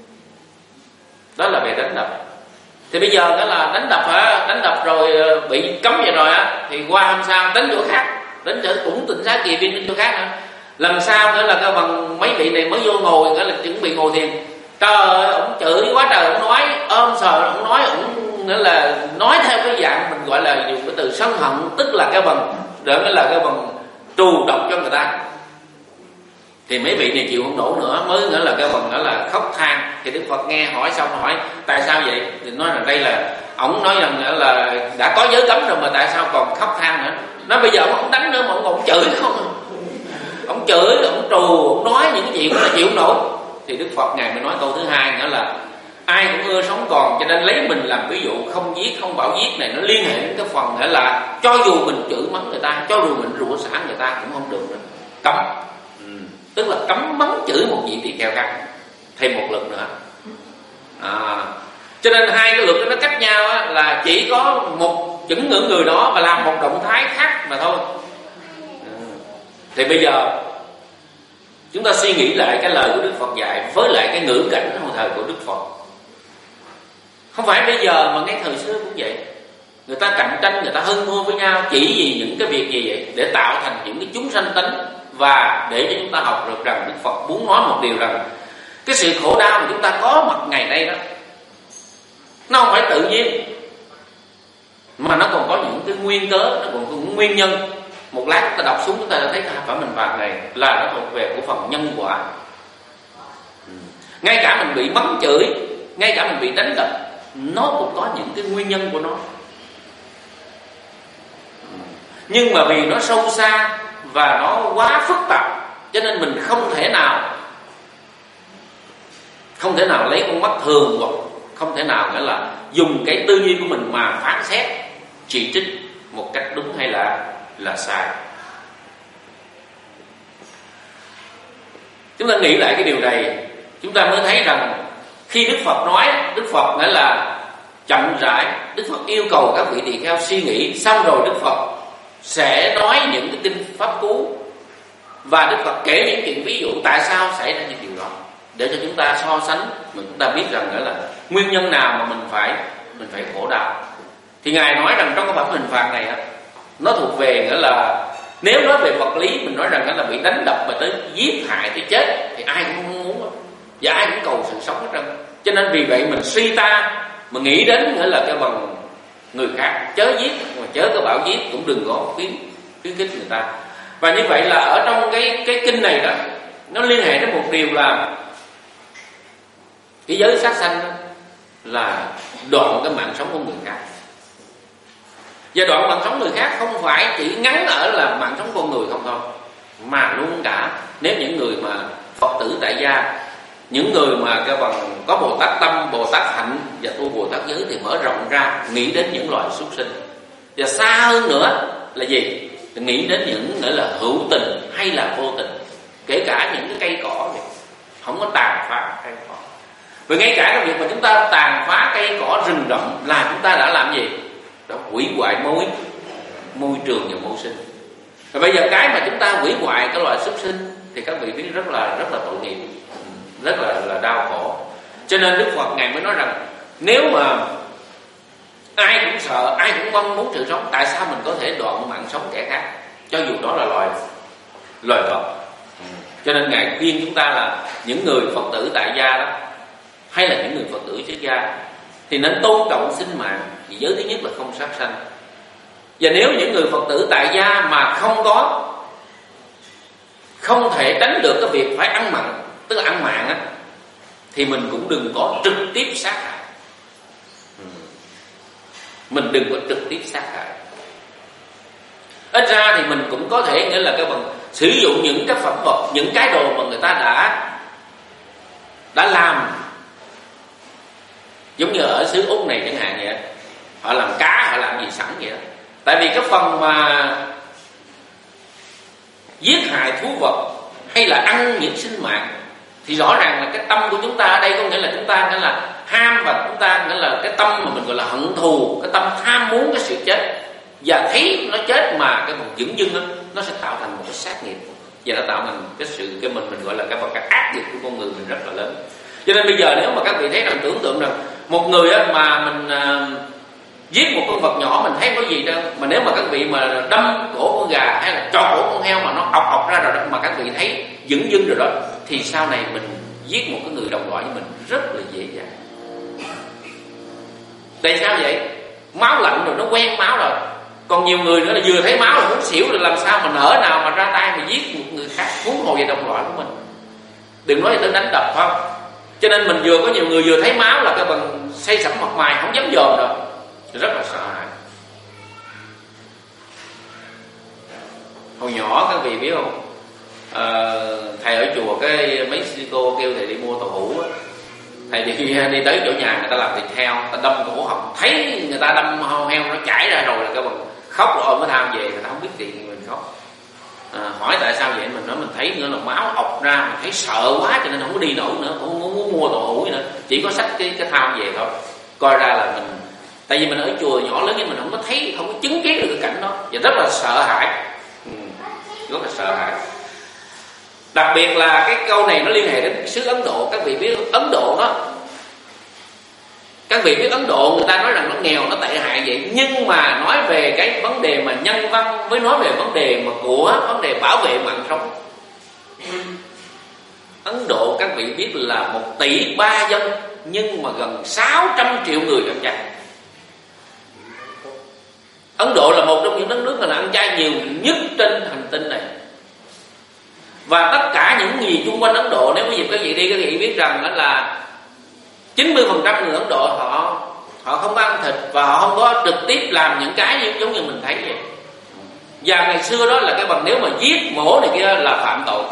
Đó là về đánh đập. Thì bây giờ đó là đánh đập rồi bị cấm vậy rồi á, thì qua hôm sau đánh chỗ khác, đánh chỗ cũng Tịnh Xá Kỳ Viên, đến chỗ khác nữa. Lần sau nữa là cái bằng mấy vị này mới vô ngồi, cái là chuẩn bị ngồi thiền. Trời ơi, ông chửi quá trời, ông nói ôm sờ, ông nói ông nghĩa là nói theo cái dạng mình gọi là dùng cái từ sân hận, tức là cái bằng để cái là cái bằng trù độc cho người ta. Thì mấy vị này chịu không nổi nữa, mới nghĩa là cái bằng đó là khóc than. Thì Đức Phật nghe hỏi xong hỏi tại sao vậy, thì nói rằng đây là ổng nói rằng là đã có giới cấm rồi mà tại sao còn khóc than nữa. Nói bây giờ ông không đánh nữa mà ông chửi không, ông chửi, ông trù, ông nói những cái chuyện là chịu không nổi. Thì Đức Phật ngài mới nói câu thứ hai nữa là ai cũng ưa sống còn, cho nên lấy mình làm ví dụ, không giết, không bảo giết này nó liên hệ đến cái phần nghĩa là cho dù mình chửi mắng người ta, cho dù mình rủa xả người ta cũng không được nữa, cấm. Tức là cấm mắng chửi một vị tỳ kheo khác, thêm một luật nữa. Cho nên hai cái luật đó nó cách nhau á, là chỉ có một chững ngưỡng người đó và làm một động thái khác mà thôi. Thì bây giờ chúng ta suy nghĩ lại cái lời của Đức Phật dạy với lại cái ngữ cảnh hồi thời của Đức Phật. Không phải bây giờ mà ngay thời xưa cũng vậy. Người ta cạnh tranh, người ta hân hoan với nhau chỉ vì những cái việc gì vậy? Để tạo thành những cái chúng sanh tánh. Và để cho chúng ta học được rằng Đức Phật muốn nói một điều rằng cái sự khổ đau mà chúng ta có mặt ngày nay đó, nó không phải tự nhiên, mà nó còn có những cái nguyên cớ, nó còn có những nguyên nhân. Một lát chúng ta đọc xuống chúng ta đã thấy cái phẩm mình phạt này là nó thuộc về của phần nhân quả. Ngay cả mình bị mắng chửi, ngay cả mình bị đánh đập, nó cũng có những cái nguyên nhân của nó. Nhưng mà vì nó sâu xa và nó quá phức tạp, cho nên mình không thể nào lấy con mắt thường, hoặc không thể nào nghĩa là dùng cái tư duy của mình mà phán xét, chỉ trích một cách đúng hay là sai. Chúng ta nghĩ lại cái điều này, chúng ta mới thấy rằng khi Đức Phật nói, Đức Phật nghĩa là chậm rãi, Đức Phật yêu cầu các vị tỳ kheo suy nghĩ, xong rồi Đức Phật sẽ nói những cái kinh pháp cú, và Đức Phật kể những chuyện ví dụ tại sao xảy ra những điều đó, để cho chúng ta so sánh, mà chúng ta biết rằng đó là nguyên nhân nào mà mình phải khổ đau. Thì Ngài nói rằng trong cái phẩm hình phạt này nó thuộc về nghĩa là Nếu nói về vật lý, mình nói rằng là bị đánh đập mà tới giết hại tới chết thì ai cũng không muốn, và ai cũng cầu sự sống hết trơn. Cho nên vì vậy mình suy ta mà nghĩ đến nghĩa là cái bằng người khác, chớ giết, mà chớ có bảo giết, cũng đừng có khuyến khích người ta. Và như vậy là ở trong cái kinh này đó, nó liên hệ đến một điều là cái giới sát sanh là đoạn cái mạng sống của người khác. Và đoạn mạng sống người khác không phải chỉ ngắn ở là mạng sống con người không thôi, mà luôn cả nếu những người mà Phật tử tại gia, những người mà cái bằng có Bồ Tát tâm, Bồ Tát hạnh và tu Bồ Tát giới thì mở rộng ra nghĩ đến những loài súc sinh. Và xa hơn nữa là gì? Nghĩ đến những nghĩa là hữu tình hay là vô tình, kể cả những cái cây cỏ vậy, không có tàn phá cây cỏ. Vì ngay cả cái việc mà chúng ta tàn phá cây cỏ rừng rậm là chúng ta đã làm gì? Đã hủy hoại môi trường và môi sinh. Và bây giờ cái mà chúng ta hủy hoại cái loài súc sinh thì các vị biết rất là tội nghiệp, rất là đau khổ. Cho nên Đức Phật ngài mới nói rằng nếu mà ai cũng sợ, ai cũng mong muốn sự sống, tại sao mình có thể đoạn mạng sống kẻ khác, cho dù đó là loài vật. Cho nên ngài khuyên chúng ta là những người Phật tử tại gia đó, hay là những người Phật tử xuất gia thì nên tôn trọng sinh mạng. Vì giới thứ nhất là không sát sanh. Và nếu những người Phật tử tại gia mà không thể tránh được cái việc phải ăn mặn, tức là ăn mạng á, thì mình cũng đừng có trực tiếp sát hại. Mình đừng có trực tiếp sát hại. Ít ra thì mình cũng có thể nghĩa là cái bằng sử dụng những cái phẩm vật, những cái đồ mà người ta đã làm, giống như ở xứ Úc này chẳng hạn vậy, họ làm cá, họ làm gì sẵn vậy đó. Tại vì cái phần mà giết hại thú vật hay là ăn những sinh mạng thì rõ ràng là cái tâm của chúng ta ở đây có nghĩa là chúng ta nghĩa là ham, và chúng ta nghĩa là cái tâm mà mình gọi là hận thù, cái tâm tham muốn cái sự chết, và thấy nó chết mà cái phần dửng dưng đó, nó sẽ tạo thành một cái sát nghiệp, và nó tạo thành cái sự cái mình gọi là cái ác nghiệp của con người mình rất là lớn. Cho nên bây giờ nếu mà các vị thấy rằng, tưởng tượng rằng một người mà mình giết một con vật nhỏ mình thấy có gì đâu, mà nếu mà các vị mà đâm cổ con gà hay là chọc cổ con heo mà nó ọc ra rồi đó, mà các vị thấy dửng dưng rồi đó, thì sau này mình giết một cái người đồng loại với mình rất là dễ dàng. Tại sao vậy? Máu lạnh rồi, nó quen máu rồi. Còn nhiều người nữa là vừa thấy máu là muốn xỉu, rồi làm sao mà nỡ nào mà ra tay mà giết một người khác, huống hồ về đồng loại của mình. Đừng nói tới đánh đập không. Cho nên mình vừa có nhiều người vừa thấy máu là cái bằng say sẩm mặt mày, không dám dòm rồi, rất là sợ hãi. Hồi nhỏ các vị biết không, thầy ở chùa cái mấy sư cô kêu thầy đi mua tàu hũ á, thầy đi tới chỗ nhà người ta làm thịt heo, ta đâm cổ họng, thấy người ta đâm heo nó chảy ra rồi là cái bằng khóc rồi mới tham về, người ta không biết chuyện mình khóc. Hỏi tại sao vậy, mình nói mình thấy nữa là máu ọc ra, mình thấy sợ quá cho nên không có đi nổi nữa, không muốn mua tàu hũ nữa, chỉ có xách cái tham về thôi. Coi ra là mình, tại vì mình ở chùa nhỏ lớn nhưng mình không có thấy, không có chứng kiến được cái cảnh đó, và rất là sợ hãi, rất là sợ hãi. Đặc biệt là cái câu này nó liên hệ đến xứ Ấn Độ. Các vị biết Ấn Độ đó, các vị biết Ấn Độ người ta nói rằng nó nghèo, nó tệ hại vậy, nhưng mà nói về cái vấn đề mà nhân văn, với nói về vấn đề mà của vấn đề bảo vệ mạng sống. Ấn Độ các vị biết là 1,3 tỷ dân, nhưng mà gần 600 triệu người ăn chay. Ấn Độ là một trong những đất nước mà ăn chay nhiều nhất trên hành tinh này. Và tất cả những gì xung quanh Ấn Độ, nếu có dịp các vị đi, các vị biết rằng đó là 90% người Ấn Độ họ không ăn thịt, và họ không có trực tiếp làm những cái giống như mình thấy vậy. Và ngày xưa đó là cái bằng nếu mà giết mổ này kia là phạm tội.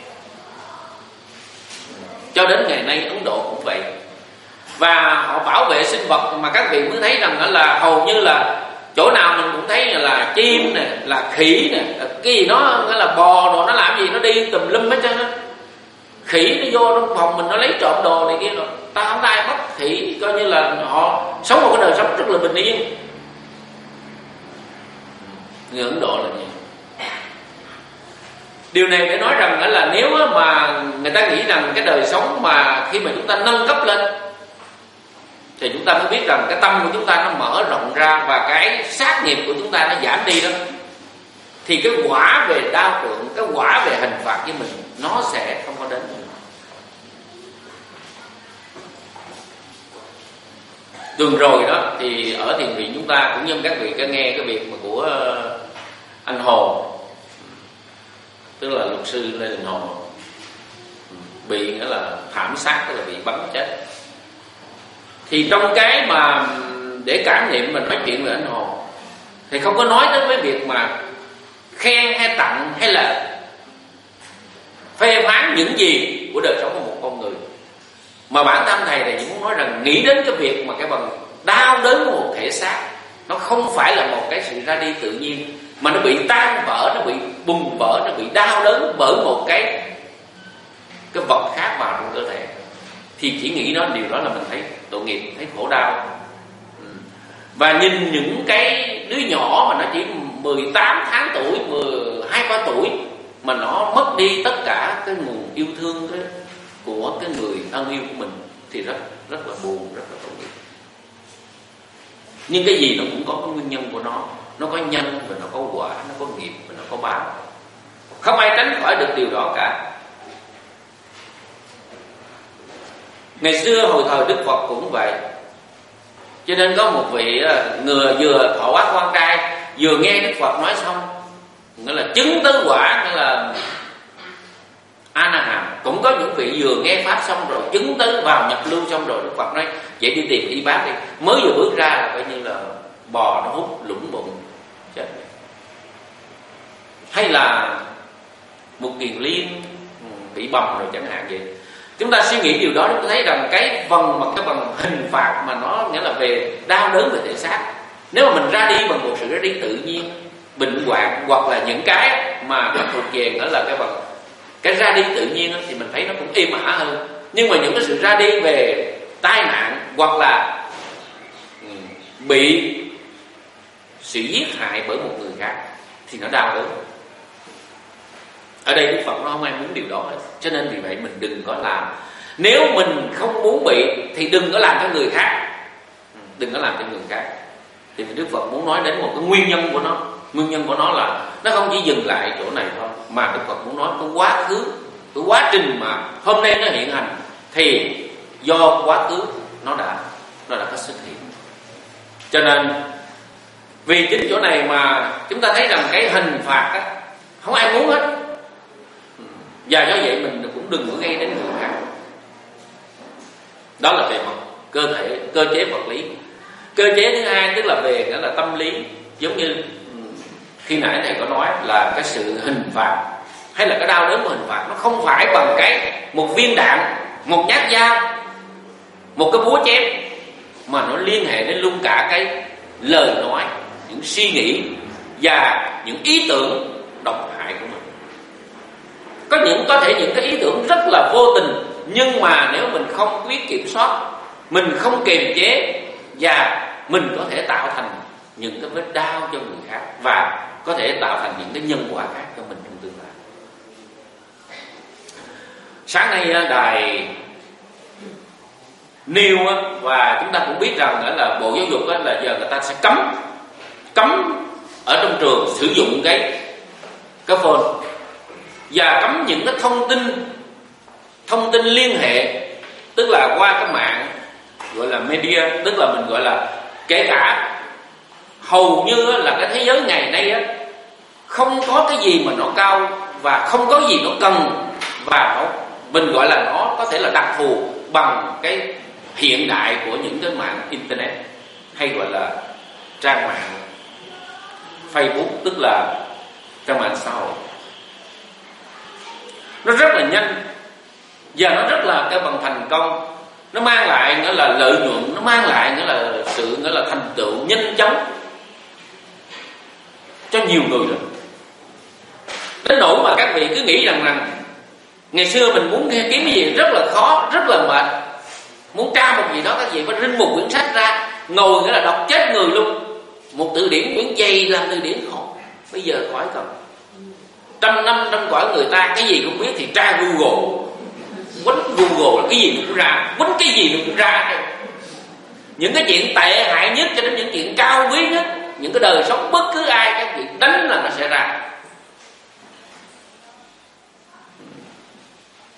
Cho đến ngày nay Ấn Độ cũng vậy. Và họ bảo vệ sinh vật mà các vị mới thấy rằng đó là hầu như là chỗ nào mình cũng thấy là chim nè, là khỉ nè, cái gì nó là bò rồi nó làm gì nó đi tùm lum hết trơn á. Khỉ nó vô trong phòng mình nó lấy trộm đồ này kia rồi, ta không có ai bắt khỉ, coi như là họ sống một cái đời sống rất là bình yên. Người Ấn Độ là gì? Điều này để nói rằng là nếu mà người ta nghĩ rằng cái đời sống mà khi mà chúng ta nâng cấp lên thì chúng ta mới biết rằng cái tâm của chúng ta nó mở rộng ra, và cái sát nghiệp của chúng ta nó giảm đi đó. thì cái quả về đao tượng, cái quả về hình phạt với mình nó sẽ không có đến. Tuần rồi đó thì ở thiền viện chúng ta cũng như các vị có nghe cái việc mà của anh Hồ, tức là luật sư Lê Đình Hồ, bị nghĩa là thảm sát, tức là bị bắn chết. Thì trong cái mà để cảm niệm mình nói chuyện với anh Hồ thì không có nói đến cái việc mà khen hay tặng hay là phê phán những gì của đời sống của một con người, mà bản thân thầy thì chỉ muốn nói rằng nghĩ đến cái việc mà cái bằng đau đớn của một thể xác, nó không phải là một cái sự ra đi tự nhiên, mà nó bị tan vỡ, nó bị bùng vỡ, nó bị đau đớn bởi một cái vật khác vào trong cơ thể. Thì chỉ nghĩ đó, điều đó là mình thấy tội nghiệp, thấy khổ đau. Và nhìn những cái đứa nhỏ mà nó chỉ 18 tháng tuổi, 12-13 tuổi mà nó mất đi tất cả cái nguồn yêu thương của cái người thân yêu của mình thì rất là buồn, rất là tội nghiệp. Nhưng cái gì nó cũng có cái nguyên nhân của nó có nhân và nó có quả, nó có nghiệp và nó có báo. Không ai tránh khỏi được điều đó cả. Ngày xưa hồi thời Đức Phật cũng vậy. Cho nên có một vị người vừa thọ ác quan trai, vừa nghe Đức Phật nói xong, nghĩa là chứng tứ quả, nghĩa là A-na-hàm. Cũng có những vị vừa nghe pháp xong rồi, chứng tứ vào nhập lưu xong rồi, Đức Phật nói vậy đi tìm y bác đi. Mới vừa bước ra là coi như là bò nó hút lũng bụng chết. Hay là một Kiền Liên bị bầm rồi chẳng hạn vậy. Chúng ta suy nghĩ điều đó, chúng ta thấy rằng cái bằng hình phạt mà nó nghĩa là về đau đớn về thể xác. Nếu mà mình ra đi bằng một sự ra đi tự nhiên, bệnh hoạn, hoặc là những cái mà thuộc về nữa là cái ra đi tự nhiên thì mình thấy nó cũng êm ả hơn. Nhưng mà những cái sự ra đi về tai nạn hoặc là bị sự giết hại bởi một người khác thì nó đau đớn. Ở đây Đức Phật nó không ai muốn điều đó hết. Cho nên vì vậy mình đừng có làm. Nếu mình không muốn bị thì đừng có làm cho người khác. Đừng có làm cho người khác. Thì Đức Phật muốn nói đến một cái nguyên nhân của nó. Nguyên nhân của nó là nó không chỉ dừng lại chỗ này thôi, mà Đức Phật muốn nói cái quá khứ, cái quá trình mà hôm nay nó hiện hành thì do quá khứ nó đã có xuất hiện. Cho nên vì chính chỗ này mà chúng ta thấy rằng cái hình phạt á, không ai muốn hết. Và do vậy mình cũng đừng có gây đến người khác. Đó là về mặt cơ thể, cơ chế vật lý. Cơ chế thứ hai tức là về đó là tâm lý. Giống như khi nãy thầy có nói là cái sự hình phạt hay là cái đau đớn của hình phạt nó không phải bằng cái một viên đạn, một nhát dao, một cái búa chém, mà nó liên hệ đến luôn cả cái lời nói, những suy nghĩ và những ý tưởng độc hại của mình. Có thể những cái ý tưởng rất là vô tình, nhưng mà nếu mình không biết kiểm soát, mình không kiềm chế, và mình có thể tạo thành những cái vết đau cho người khác, và có thể tạo thành những cái nhân quả khác cho mình trong tương lai. Sáng nay đài nêu và chúng ta cũng biết rằng là Bộ Giáo dục là giờ người ta sẽ cấm ở trong trường sử dụng cái phone, và cấm những cái thông tin liên hệ, tức là qua cái mạng gọi là media, tức là mình gọi là kể cả hầu như là cái thế giới ngày nay không có cái gì mà nó cao và không có gì nó cần, và mình gọi là nó có thể là đặc thù bằng cái hiện đại của những cái mạng internet, hay gọi là trang mạng Facebook, tức là trang mạng xã hội. Nó rất là nhanh và nó rất là cái bằng thành công, nó mang lại nghĩa là lợi nhuận, nó mang lại nghĩa là sự nghĩa là thành tựu nhanh chóng cho nhiều người rồi. Đến nỗi mà các vị cứ nghĩ rằng ngày xưa mình muốn kiếm cái gì rất là khó, rất là mệt, muốn tra một gì đó các vị phải rinh một quyển sách ra, ngồi nghĩa là đọc chết người luôn. Một từ điển quyển dày làm từ điển khó, bây giờ khỏi cần. 100 năm trong cõi người ta cái gì cũng biết thì tra Google, quánh Google là cái gì cũng ra, quánh cái gì cũng ra. Những cái chuyện tệ hại nhất cho đến những chuyện cao quý nhất, những cái đời sống bất cứ ai các vị đánh là nó sẽ ra.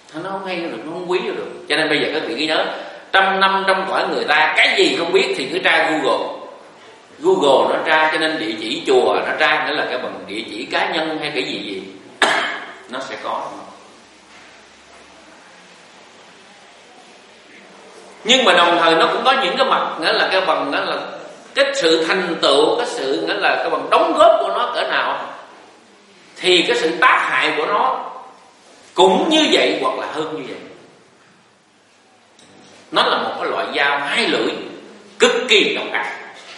nó không hay được, nó không quý được. Cho nên bây giờ các vị cứ nhớ, 100 năm trong cõi người ta, cái gì không biết thì cứ tra Google nó tra, cho nên địa chỉ chùa nó tra, nghĩa là cái bằng địa chỉ cá nhân hay cái gì nó sẽ có. Nhưng mà đồng thời nó cũng có những cái mặt, nghĩa là cái bằng, nghĩa là cái sự thành tựu, cái sự nghĩa là cái bằng đóng góp của nó cỡ nào, thì cái sự tác hại của nó cũng như vậy hoặc là hơn như vậy. Nó là một cái loại dao hai lưỡi cực kỳ độc ác.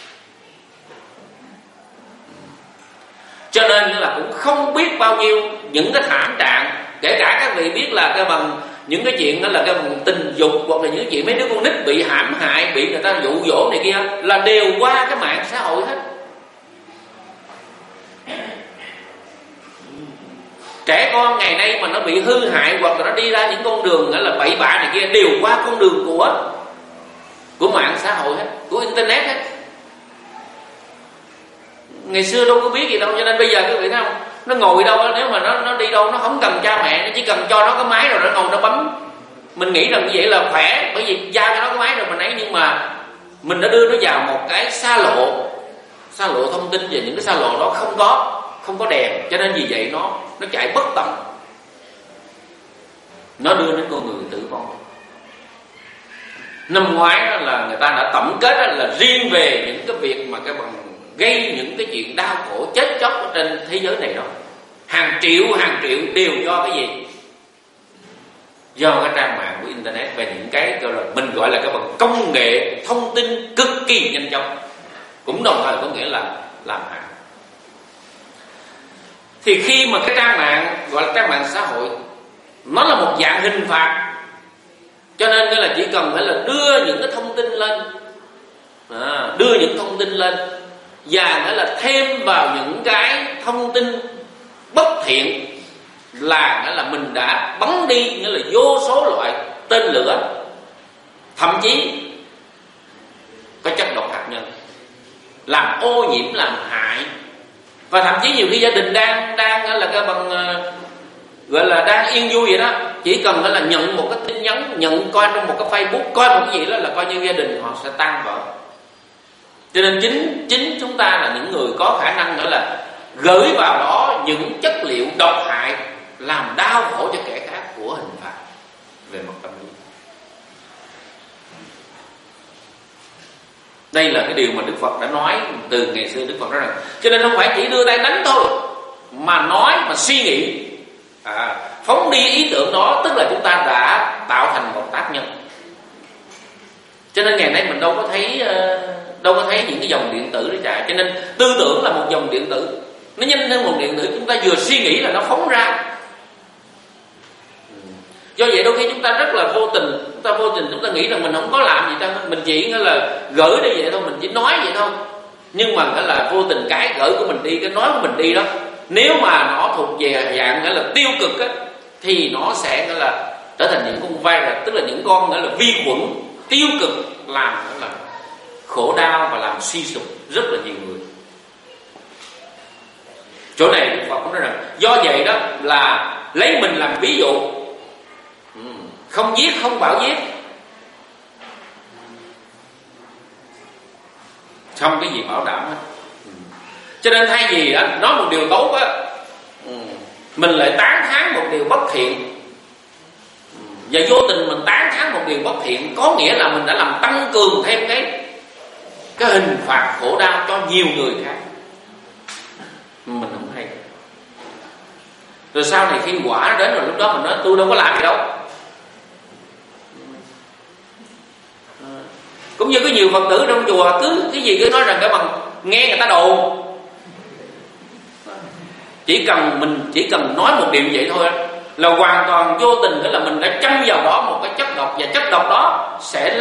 Cho nên là cũng không biết bao nhiêu những cái thảm trạng, kể cả các vị biết là cái bằng những cái chuyện đó là cái bằng tình dục, hoặc là những chuyện mấy đứa con nít bị hãm hại, bị người ta dụ dỗ này kia, là đều qua cái mạng xã hội hết. Trẻ con ngày nay mà nó bị hư hại hoặc là nó đi ra những con đường là bậy bạ này kia, đều qua con đường của mạng xã hội hết, của internet hết. Ngày xưa đâu có biết gì đâu, cho nên bây giờ các vị thấy không, nó ngồi đâu, nếu mà nó đi đâu nó không cần cha mẹ, nó chỉ cần cho nó cái máy rồi nó ngồi nó bấm. Mình nghĩ rằng như vậy là khỏe, bởi vì giao cho nó cái máy rồi mình ấy, nhưng mà mình đã đưa nó vào một cái xa lộ thông tin, về những cái xa lộ đó không có đèn, cho nên vì vậy nó chạy bất tận, nó đưa đến con người tử vong. Năm ngoái đó là người ta đã tổng kết đó là riêng về những cái việc mà cái bằng gây những cái chuyện đau khổ chết chóc ở trên thế giới này đó, hàng triệu đều do cái gì? Do cái trang mạng của internet và những cái gọi là mình gọi là cái bằng công nghệ thông tin cực kỳ nhanh chóng, cũng đồng thời có nghĩa là làm hại. Thì khi mà cái trang mạng gọi là trang mạng xã hội, nó là một dạng hình phạt, cho nên là chỉ cần phải là đưa những cái thông tin lên, đưa những thông tin lên, và nghĩa là thêm vào những cái thông tin bất thiện, là nghĩa là mình đã bắn đi nghĩa là vô số loại tên lửa, thậm chí có chất độc hạt nhân, làm ô nhiễm, làm hại. Và thậm chí nhiều khi gia đình đang là cái bằng gọi là đang yên vui vậy đó, chỉ cần là nhận một cái tin nhắn, nhận coi trong một cái Facebook, coi một cái gì đó là coi như gia đình họ sẽ tan vỡ. Cho nên chính chúng ta là những người có khả năng nữa là gửi vào đó những chất liệu độc hại, làm đau khổ cho kẻ khác của hình phạt về mặt tâm lý. Đây là cái điều mà Đức Phật đã nói từ ngày xưa. Đức Phật nói rằng cho nên không phải chỉ đưa tay đánh thôi, mà nói, mà suy nghĩ, phóng đi ý tưởng đó, tức là chúng ta đã tạo thành một tác nhân. Cho nên ngày nay mình đâu có thấy những cái dòng điện tử để chạy. Cho nên tư tưởng là một dòng điện tử, nó nhanh hơn một điện tử, chúng ta vừa suy nghĩ là nó phóng ra. Do vậy đôi khi chúng ta rất là vô tình, chúng ta nghĩ rằng mình không có làm gì đâu, mình chỉ là gửi đi vậy thôi, mình chỉ nói vậy thôi. Nhưng mà cái là vô tình cái gửi của mình đi, cái nói của mình đi đó, nếu mà nó thuộc về dạng nghĩa là tiêu cực á, thì nó sẽ nghĩa là trở thành những con virus, tức là những con nghĩa là vi khuẩn tiêu cực, làm nghĩa là khổ đau và làm suy sụp rất là nhiều người. Chỗ này Đức Phật cũng nói rằng do vậy đó là lấy mình làm ví dụ, không giết, không bảo giết, không cái gì bảo đảm hết. Cho nên thay vì đó, nói một điều tốt á, mình lại tán thán một điều bất thiện, và vô tình mình tán thán một điều bất thiện, có nghĩa là mình đã làm tăng cường thêm cái hình phạt khổ đau cho nhiều người khác. Mình không hay. Rồi sau này khi quả đến rồi, lúc đó mình nói tôi đâu có làm gì đâu. Cũng như có nhiều Phật tử trong chùa cứ cái gì cứ nói rằng cái bằng nghe người ta đồn, chỉ cần nói một điều vậy thôi là hoàn toàn vô tình, tức là mình đã châm vào đó một cái chất độc, và chất độc đó sẽ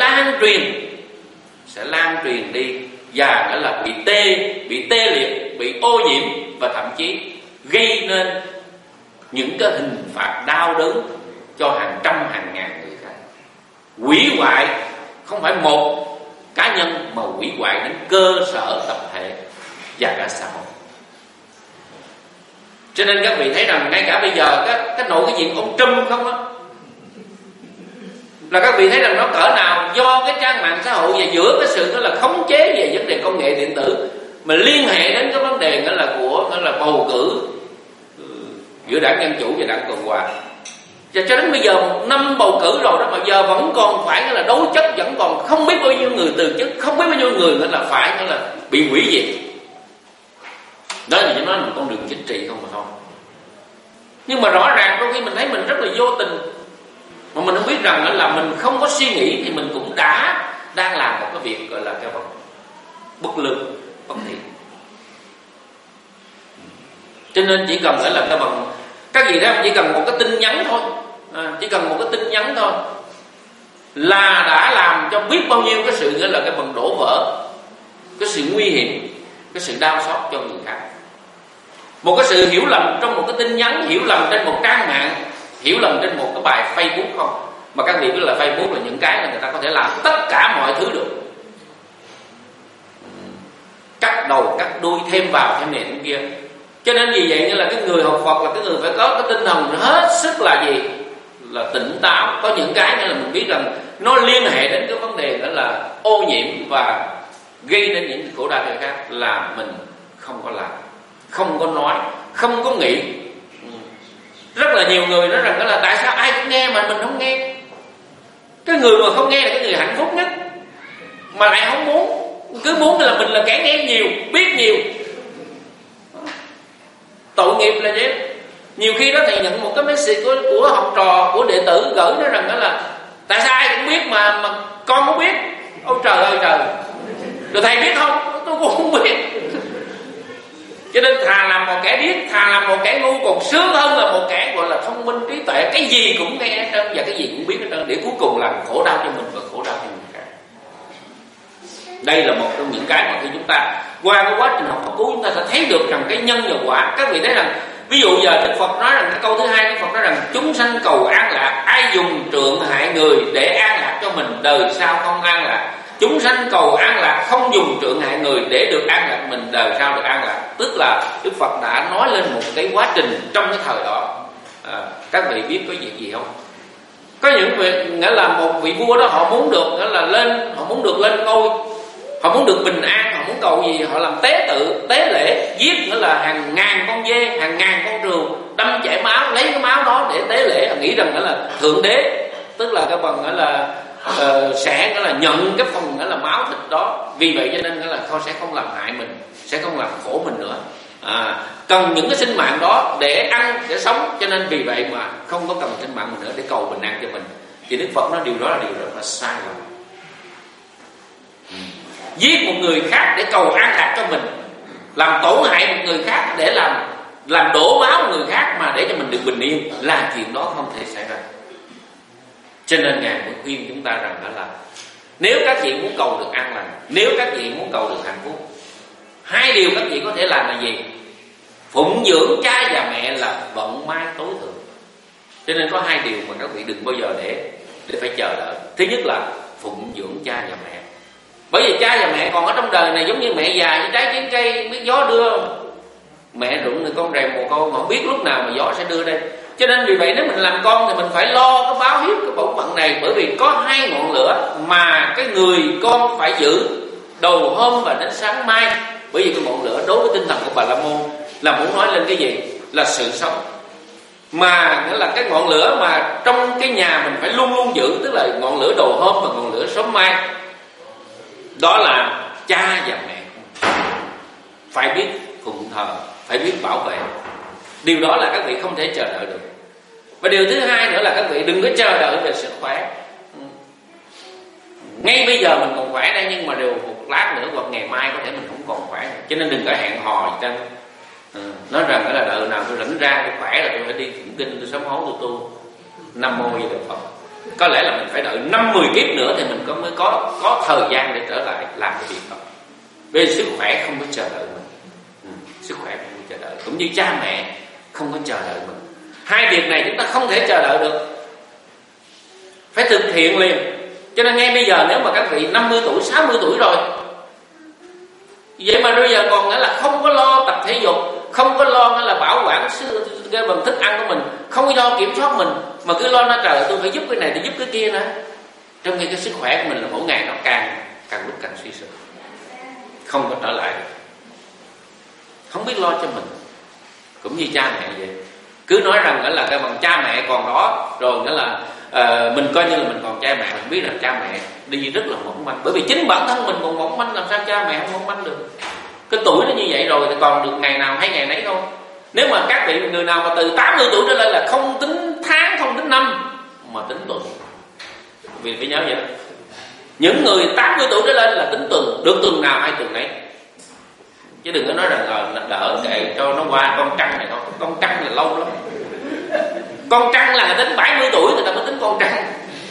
lan truyền đi, và nghĩa là bị tê liệt, bị ô nhiễm, và thậm chí gây nên những cái hình phạt đau đớn cho hàng trăm hàng ngàn người khác. Hủy hoại không phải một cá nhân, mà hủy hoại đến cơ sở tập thể và cả xã hội. Cho nên các vị thấy rằng ngay cả bây giờ cái nội cái chuyện ông Trump không á, Là các vị thấy rằng nó cỡ nào, do cái trang mạng xã hội và giữa cái sự đó là khống chế về vấn đề công nghệ điện tử mà liên hệ đến cái vấn đề đó là bầu cử giữa đảng Dân Chủ và đảng Cộng Hòa. Và cho đến bây giờ 1 năm bầu cử rồi đó mà giờ vẫn còn phải là đấu chất, vẫn còn không biết bao nhiêu người từ chức, không biết bao nhiêu người là phải là bị hủy diệt. Đó là chỉ nói là một con đường chính trị không mà thôi. Nhưng mà rõ ràng đôi khi mình thấy mình rất là vô tình, mà mình không biết rằng là mình không có suy nghĩ thì mình cũng đang làm một cái việc gọi là cái bất lương, bất thiện. Cho nên chỉ cần phải là cái bằng các gì đó, chỉ cần một cái tin nhắn thôi, chỉ cần một cái tin nhắn thôi là đã làm cho biết bao nhiêu cái sự là cái bằng đổ vỡ, cái sự nguy hiểm, cái sự đau xót cho người khác. Một cái sự hiểu lầm trong một cái tin nhắn, hiểu lầm trên một trang mạng, hiểu lầm trên một cái bài Facebook không. Mà các vị biết là Facebook là những cái là người ta có thể làm tất cả mọi thứ được, cắt đầu cắt đuôi, thêm vào thêm này thêm kia. Cho nên vì vậy như là cái người học Phật là cái người phải có cái tinh thần hết sức là gì, là tỉnh táo. Có những cái như là mình biết rằng nó liên hệ đến cái vấn đề đó là ô nhiễm và gây đến những khổ đau người khác, là mình không có làm, không có nói, không có nghĩ. Rất là nhiều người nói rằng đó là tại sao ai cũng nghe mà mình không nghe. Cái người mà không nghe là cái người hạnh phúc nhất, mà lại không muốn, cứ muốn là mình là kẻ nghe nhiều, biết nhiều. Tội nghiệp là thế. Nhiều khi đó thầy nhận một cái message của học trò, của đệ tử gửi nói rằng đó là tại sao ai cũng biết mà con không biết. Ôi trời ơi trời, rồi thầy biết không? Tôi cũng không biết. Cho nên thà làm một kẻ biết, thà làm một kẻ ngu còn sướng hơn là một kẻ gọi là thông minh trí tuệ, cái gì cũng nghe hết trơn và cái gì cũng biết hết trơn, để cuối cùng làm khổ đau cho mình và khổ đau cho người khác. Đây là một trong những cái mà khi chúng ta qua cái quá trình học Pháp Cú, chúng ta sẽ thấy được rằng cái nhân và quả. Các vị thấy rằng ví dụ giờ Đức Phật nói rằng cái câu thứ hai, Đức Phật nói rằng chúng sanh cầu an lạc, ai dùng trượng hại người để an lạc cho mình, đời sau không an lạc. Chúng sanh cầu an lạc, không dùng trượng hại người để được an lạc mình, đời sau được an lạc. Tức là Đức Phật đã nói lên một cái quá trình trong cái thời đó. Các vị biết có việc gì không? Có những việc nghĩa là một vị vua đó họ muốn được nghĩa là lên, họ muốn được lên ngôi, họ muốn được bình an, họ muốn cầu gì họ làm tế tự, tế lễ, giết nữa là hàng ngàn con dê, hàng ngàn con rượu, đâm chảy máu, lấy cái máu đó để tế lễ, họ nghĩ rằng đó là thượng đế, tức là cái bằng đó là sẽ đó là nhận cái phần đó là máu thịt đó. Vì vậy cho nên đó là họ sẽ không làm hại mình, sẽ không làm khổ mình nữa. Cần những cái sinh mạng đó để ăn, để sống, cho nên vì vậy mà không có cần sinh mạng mình nữa để cầu bình an cho mình. Thì Đức Phật nói điều đó là điều rất là sai rồi. Giết một người khác để cầu an lạc cho mình, làm tổn hại một người khác để làm đổ máu một người khác mà để cho mình được bình yên, là chuyện đó không thể xảy ra. Cho nên Ngài mới khuyên chúng ta rằng đó là nếu các vị muốn cầu được an lành, nếu các vị muốn cầu được hạnh phúc, hai điều các vị có thể làm là gì? Phụng dưỡng cha và mẹ là vận may tối thượng. Cho nên có hai điều mà các vị đừng bao giờ để phải chờ đợi. Thứ nhất là phụng dưỡng cha và mẹ. Bởi vì cha và mẹ còn ở trong đời này giống như mẹ già với trái chín cây, biết gió đưa, mẹ rụng người con rèm mồ côi mà không biết lúc nào mà gió sẽ đưa đây. Cho nên vì vậy nếu mình làm con thì mình phải lo cái báo hiếu, cái bổn phận này. Bởi vì có hai ngọn lửa mà cái người con phải giữ đầu hôm và đến sáng mai. Bởi vì cái ngọn lửa đối với tinh thần của Bà La Môn là muốn nói lên cái gì? Là sự sống. Mà nghĩa là cái ngọn lửa mà trong cái nhà mình phải luôn luôn giữ, tức là ngọn lửa đầu hôm và ngọn lửa sớm mai. Đó là cha và mẹ phải biết phụng thờ, phải biết bảo vệ. Điều đó là các vị không thể chờ đợi được. Và điều thứ hai nữa là các vị đừng có chờ đợi về sức khỏe. Ngay bây giờ mình còn khỏe đây, nhưng mà điều một lát nữa hoặc ngày mai có thể mình không còn khỏe. Cho nên đừng có hẹn hò gì trơn. Nói rằng là đợi nào tôi rảnh ra tôi khỏe là tôi phải đi tụng kinh, tôi sám hối, tôi tu Nam Mô Di Đà Phật. Có lẽ là mình phải đợi 50 kiếp nữa thì mình mới có thời gian để trở lại làm cái việc đó. Vì sức khỏe không có chờ đợi mình. Sức khỏe không có chờ đợi, cũng như cha mẹ không có chờ đợi mình. Hai việc này chúng ta không thể chờ đợi được, phải thực hiện liền. Cho nên ngay bây giờ nếu mà các vị 50 tuổi, 60 tuổi rồi, vậy mà bây giờ còn nghĩa là không có lo tập thể dục, không có lo nghĩa là bảo quản cái bằng thức ăn của mình, không có lo kiểm soát mình, mà cứ lo nói trời tôi phải giúp cái này thì giúp cái kia nữa. Trong khi cái sức khỏe của mình là mỗi ngày nó càng lúc càng suy sụp, không có trở lại được, không biết lo cho mình. Cũng như cha mẹ vậy, cứ nói rằng là cái bằng cha mẹ còn đó rồi nghĩa là mình coi như là mình còn cha mẹ, mình biết rằng cha mẹ đi rất là mỏng manh, bởi vì chính bản thân mình còn mỏng manh, làm sao cha mẹ không mỏng manh được. Cái tuổi nó như vậy rồi thì còn được ngày nào hay ngày nấy thôi. Nếu mà các vị người nào mà từ 80 tuổi trở lên là không tính tháng, không tính năm mà tính tuần, vì phải nhớ vậy đó. Những người 80 tuổi trở lên là tính tuần, được tuần nào hay tuần nấy, chứ đừng có nói rằng là đỡ kệ cho nó qua con trăng này thôi. Con trăng là lâu lắm. Con trăng là tính 70 tuổi người ta mới tính con trăng.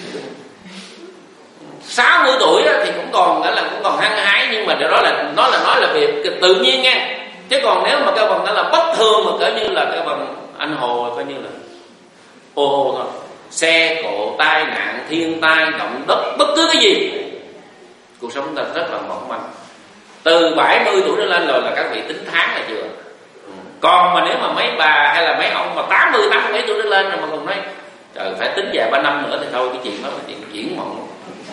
60 tuổi thì cũng còn hăng hái, nhưng mà đó là nói là việc tự nhiên nha. Chứ còn nếu mà cái bằng đó là bất thường, mà cỡ như là cái bằng anh Hồ coi như là ô thôi, xe cộ, tai nạn, thiên tai, động đất, bất cứ cái gì, cuộc sống ta rất là mỏng manh. Từ 70 tuổi trở lên rồi là các vị tính tháng là vừa. Còn mà nếu mà mấy bà hay là mấy ông mà 80 mấy tuổi trở lên rồi mà còn nói trời phải tính vài 3 năm nữa thì thôi, cái chuyện đó là chuyện diễn mộng,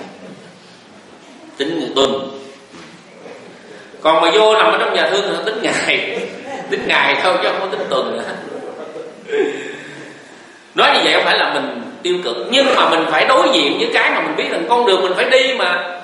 tính người tuần. Còn mà vô nằm ở trong nhà thương thì tính ngày thôi chứ không có tính tuần nữa. Nói như vậy không phải là mình tiêu cực, nhưng mà mình phải đối diện với cái mà mình biết rằng con đường mình phải đi mà.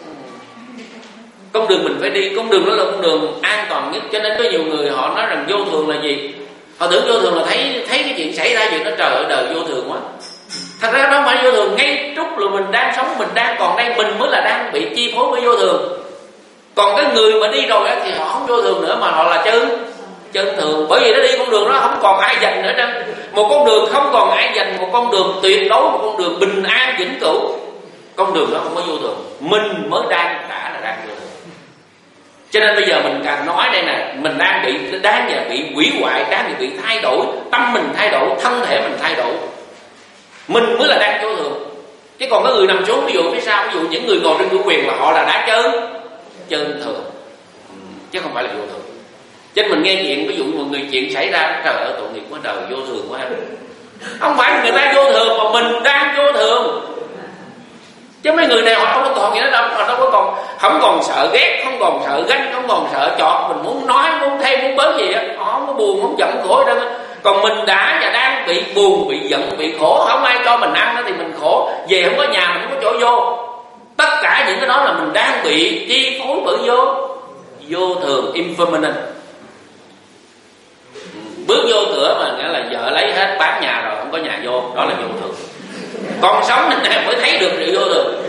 Con đường mình phải đi, con đường đó là con đường an toàn nhất. Cho nên có nhiều người họ nói rằng vô thường là gì? Họ tưởng vô thường là thấy cái chuyện xảy ra chuyện đó, trời ơi đời vô thường quá. Thật ra đó không phải vô thường, ngay lúc là mình đang sống, mình đang còn đây, mình mới là đang bị chi phối bởi vô thường. Còn cái người mà đi rồi thì họ không vô thường nữa, mà họ là chân thường. Bởi vì nó đi con đường đó không còn ai giành nữa đâu. Một con đường không còn ai giành, một con đường tuyệt đối, một con đường bình an vĩnh cửu. Con đường đó không có vô thường, mình mới đang vô thường. Cho nên bây giờ mình càng nói đây nè, mình đang bị hủy hoại, đang bị thay đổi, tâm mình thay đổi, thân thể mình thay đổi, mình mới là đang vô thường. Chứ còn có người nằm xuống, ví dụ phía sau, ví dụ những người ngồi trên chủ quyền là họ là đã chân thường, chứ không phải là vô thường. Cho nên mình nghe chuyện, ví dụ một người chuyện xảy ra, trời ơi tội nghiệp quá, đời vô thường quá. Không phải người ta vô thường mà mình đang vô thường. Chứ mấy người này họ không có còn gì nữa đâu, họ không còn sợ ghét, không còn sợ ganh, không còn sợ chọt, mình muốn nói, muốn thêm, muốn bớt gì á, họ không có buồn, không giận khổ đâu. Còn mình đã và đang bị buồn, bị giận, bị khổ, không ai cho mình ăn đó thì mình khổ, về không có nhà, mình không có chỗ vô. Tất cả những cái đó là mình đang bị chi phối bởi vô thường, impermanent. Bước vô cửa mà nghĩa là vợ lấy hết, bán nhà rồi không có nhà vô, đó là vô thường. Còn sống nên này mới thấy được điều vô thường.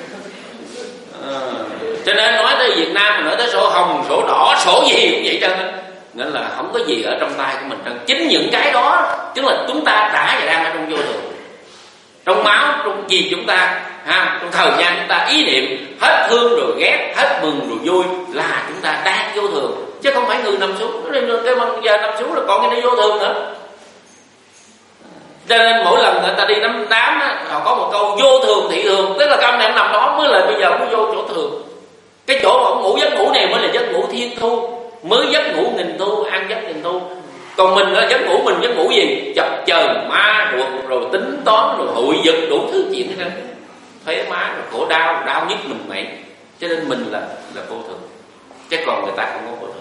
Cho nên nói tới Việt Nam, nói tới sổ hồng, sổ đỏ, sổ gì cũng vậy trơn. Nghĩa là không có gì ở trong tay của mình trơn. Chính những cái đó tức là chúng ta đã và đang ở trong vô thường. Trong máu, trong gì chúng ta trong thời gian chúng ta ý niệm hết thương rồi ghét, hết mừng rồi vui là chúng ta đang vô thường. Chứ không phải người nằm xuống, cái bằng giờ nằm xuống là còn cái này vô thường nữa. Cho nên mỗi lần người ta đi đám đám á, họ có một câu vô thường thị thường, tức là cái ông này nằm đó mới là bây giờ mới vô chỗ thường. Cái chỗ mà ông ngủ giấc ngủ này mới là giấc ngủ thiên thu, mới giấc ngủ nghìn thu, ăn giấc nghìn thu. Còn mình là giấc ngủ, mình giấc ngủ gì? Chập chờn ma ruột, rồi tính toán, rồi hội giật đủ thứ chuyện hết. Thuế má, rồi khổ đau nhất mình mày. Cho nên mình là vô thường, chứ còn người ta không có vô thường.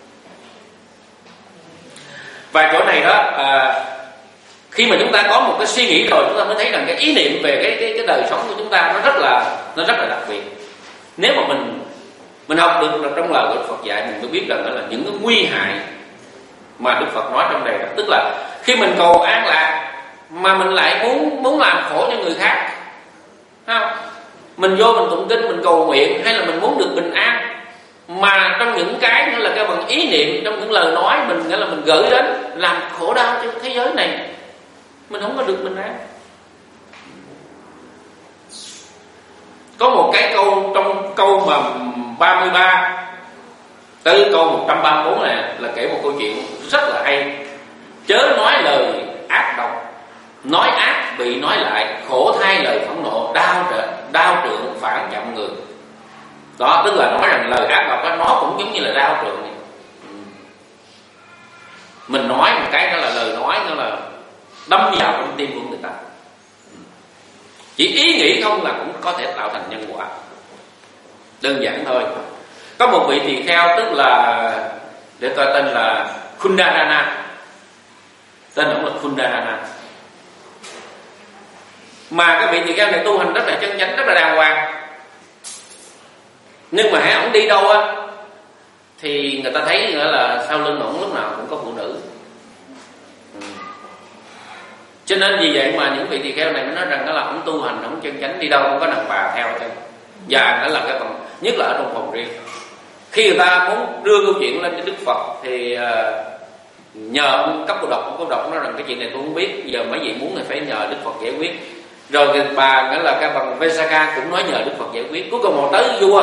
Và chỗ này đó, khi mà chúng ta có một cái suy nghĩ rồi, chúng ta mới thấy rằng cái ý niệm về cái đời sống của chúng ta nó rất là đặc biệt. Nếu mà mình học được trong lời của Đức Phật dạy, mình mới biết rằng đó là những cái nguy hại mà Đức Phật nói trong đây. Tức là khi mình cầu an lạc mà mình lại muốn làm khổ cho người khác, không? Mình vô mình tụng kinh, mình cầu nguyện, hay là mình muốn được bình an, mà trong những cái nữa là cái bằng ý niệm, trong những lời nói mình nghĩa là mình gửi đến làm khổ đau cho thế giới này, mình không có được bình an. Có một cái câu trong câu mà 33 tới câu 134 này là kể một câu chuyện rất là hay. Chớ nói lời ác độc, nói ác bị nói lại, khổ thay lời phẫn nộ, đao trượng phản chậm người. Đó, tức là nói rằng lời ác độc đó, nó cũng giống như là đao trượng này. Mình nói một cái đó là lời nói, nó là đâm vào trong tim của người ta. Chỉ ý nghĩ không là cũng có thể tạo thành nhân quả. Đơn giản thôi. Có một vị tỳ kheo tức là, để coi tên là Kundarana. Tên ông là Kundarana. Mà cái vị tỳ kheo này tu hành rất là chân chánh, rất là đàng hoàng. Nhưng mà hãy ông đi đâu á thì người ta thấy nghĩa là sau lưng ổng lúc nào cũng có phụ nữ. Cho nên vì vậy mà những vị tỳ kheo này mới nói rằng đó là ổng tu hành, ổng chân chánh, đi đâu cũng có đàn bà theo thôi. Và đó là cái phần nhất là ở trong phòng riêng. Khi người ta muốn đưa câu chuyện lên cho Đức Phật thì nhờ ông cấp cô độc nói rằng cái chuyện này tôi không biết, giờ mấy vị muốn thì phải nhờ Đức Phật giải quyết. Rồi người bà nghĩa là cái bằng Vesaka cũng nói nhờ Đức Phật giải quyết. Cuối cùng họ tới vua,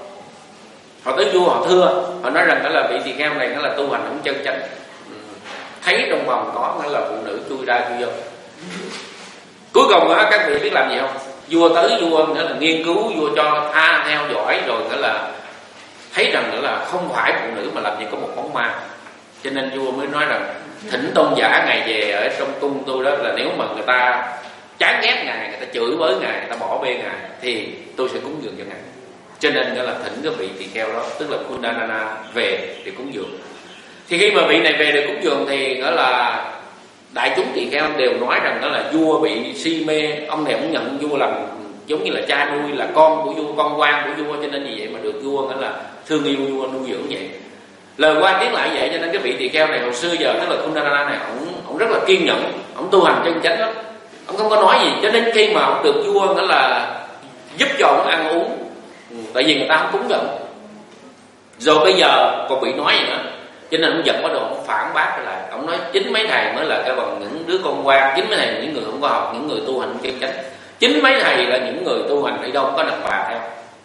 họ thưa, họ nói rằng đó là vị tỳ kheo này nó là tu hành ổng chân chánh, thấy trong phòng có nghĩa là phụ nữ chui ra chui vô. Cuối cùng đó, các vị biết làm gì không? Vua tới, vua nghĩa là nghiên cứu, vua cho tha theo dõi, rồi nghĩa là thấy rằng nữa là không phải phụ nữ mà làm gì có một bóng ma. Cho nên vua mới nói rằng thỉnh tôn giả ngài về ở trong cung tôi đó, là nếu mà người ta chán ghét ngài, người ta chửi bới ngài, người ta bỏ bê ngài thì tôi sẽ cúng dường cho ngài. Cho nên nghĩa là thỉnh cái vị tỳ kheo đó tức là Kundarana về để cúng dường. Thì khi mà vị này về để cúng dường thì nghĩa là đại chúng tỳ kheo đều nói rằng đó là vua bị si mê, ông này ông nhận vua làm giống như là cha nuôi, là con của vua, con quan của vua, cho nên vì vậy mà được vua nghĩa là thương yêu vua, nuôi dưỡng vậy. Lời qua tiếng lại vậy, cho nên cái vị tỳ kheo này hồi xưa giờ tức là Kundarana này ông rất là kiên nhẫn, ông tu hành chân chánh lắm, ông không có nói gì. Cho nên khi mà ông được vua nghĩa là giúp cho ông ăn uống, tại vì người ta không cúng giận, rồi bây giờ còn bị nói gì nữa, cho nên ông giận quá rồi ông phản bác lại. Ông nói chính mấy thầy mới là cái bằng những đứa con quan, chính mấy thầy là những người không có học, những người tu hành chân chánh, chính mấy thầy là những người tu hành đi đâu không có đàn bà theo.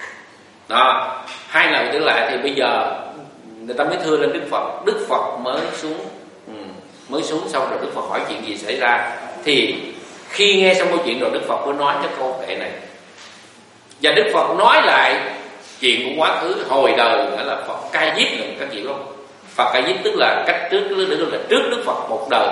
Đó, hai lần trở lại thì bây giờ người ta mới thưa lên Đức Phật. Đức Phật mới xuống xong rồi Đức Phật hỏi chuyện gì xảy ra. Thì khi nghe xong câu chuyện rồi Đức Phật mới nói cái câu kệ này. Và Đức Phật nói lại chuyện của quá khứ hồi đời, nghĩa là Phật Ca Diếp là các chị không? Phật Ca Diếp tức là cách trước Đức Phật một đời.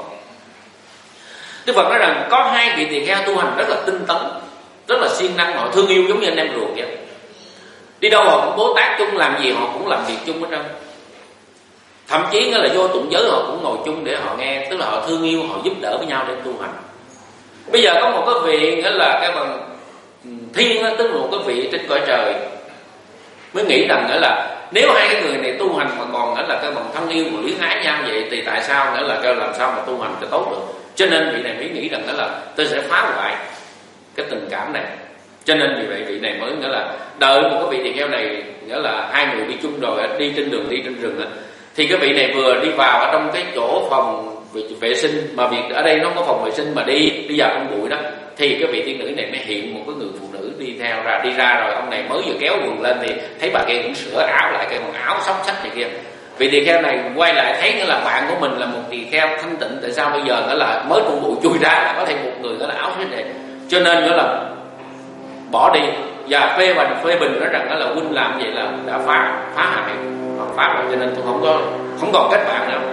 Đức Phật nói rằng có hai vị tỳ kheo tu hành rất là tinh tấn, rất là siêng năng, họ thương yêu giống như anh em ruột vậy. Đi đâu họ cũng Bố Tát chung, làm gì họ cũng làm việc chung hết trơn. Thậm chí nghĩa là vô tụng giới họ cũng ngồi chung để họ nghe, tức là họ thương yêu, họ giúp đỡ với nhau để tu hành. Bây giờ có một cái vị nghĩa là cái bằng thiên, tức là một cái vị trên cõi trời, mới nghĩ rằng nghĩa là nếu hai cái người này tu hành mà còn nghĩa là cái bằng thân yêu và luyến ái nhau vậy thì tại sao nghĩa là cái làm sao mà tu hành cho tốt được. Cho nên vị này mới nghĩ rằng nghĩa là tôi sẽ phá hoại cái tình cảm này. Cho nên vì vậy vị này mới nghĩa là đợi một cái vị tỳ kheo này, nghĩa là hai người đi chung rồi đi trên đường, đi trên rừng, thì cái vị này vừa đi vào ở trong cái chỗ phòng vệ sinh, mà việc ở đây nó có phòng vệ sinh mà đi vào trong bụi đó, thì cái vị tiên nữ này mới hiện một cái người phụ nữ đi ra rồi ông này mới vừa kéo quần lên thì thấy bà kia cũng sửa áo lại, cái quần áo xốc xách này kia. Vị tỳ kheo này quay lại thấy nghĩa là bạn của mình là một tỳ kheo thanh tịnh, tại sao bây giờ nghĩa là mới trong bụi chui ra là có thêm một người nghĩa là áo xách này, cho nên nghĩa là bỏ đi và phê bình nói rằng đó là huynh làm vậy là đã phá hại pháp rồi, cho nên tôi không còn kết bạn nữa.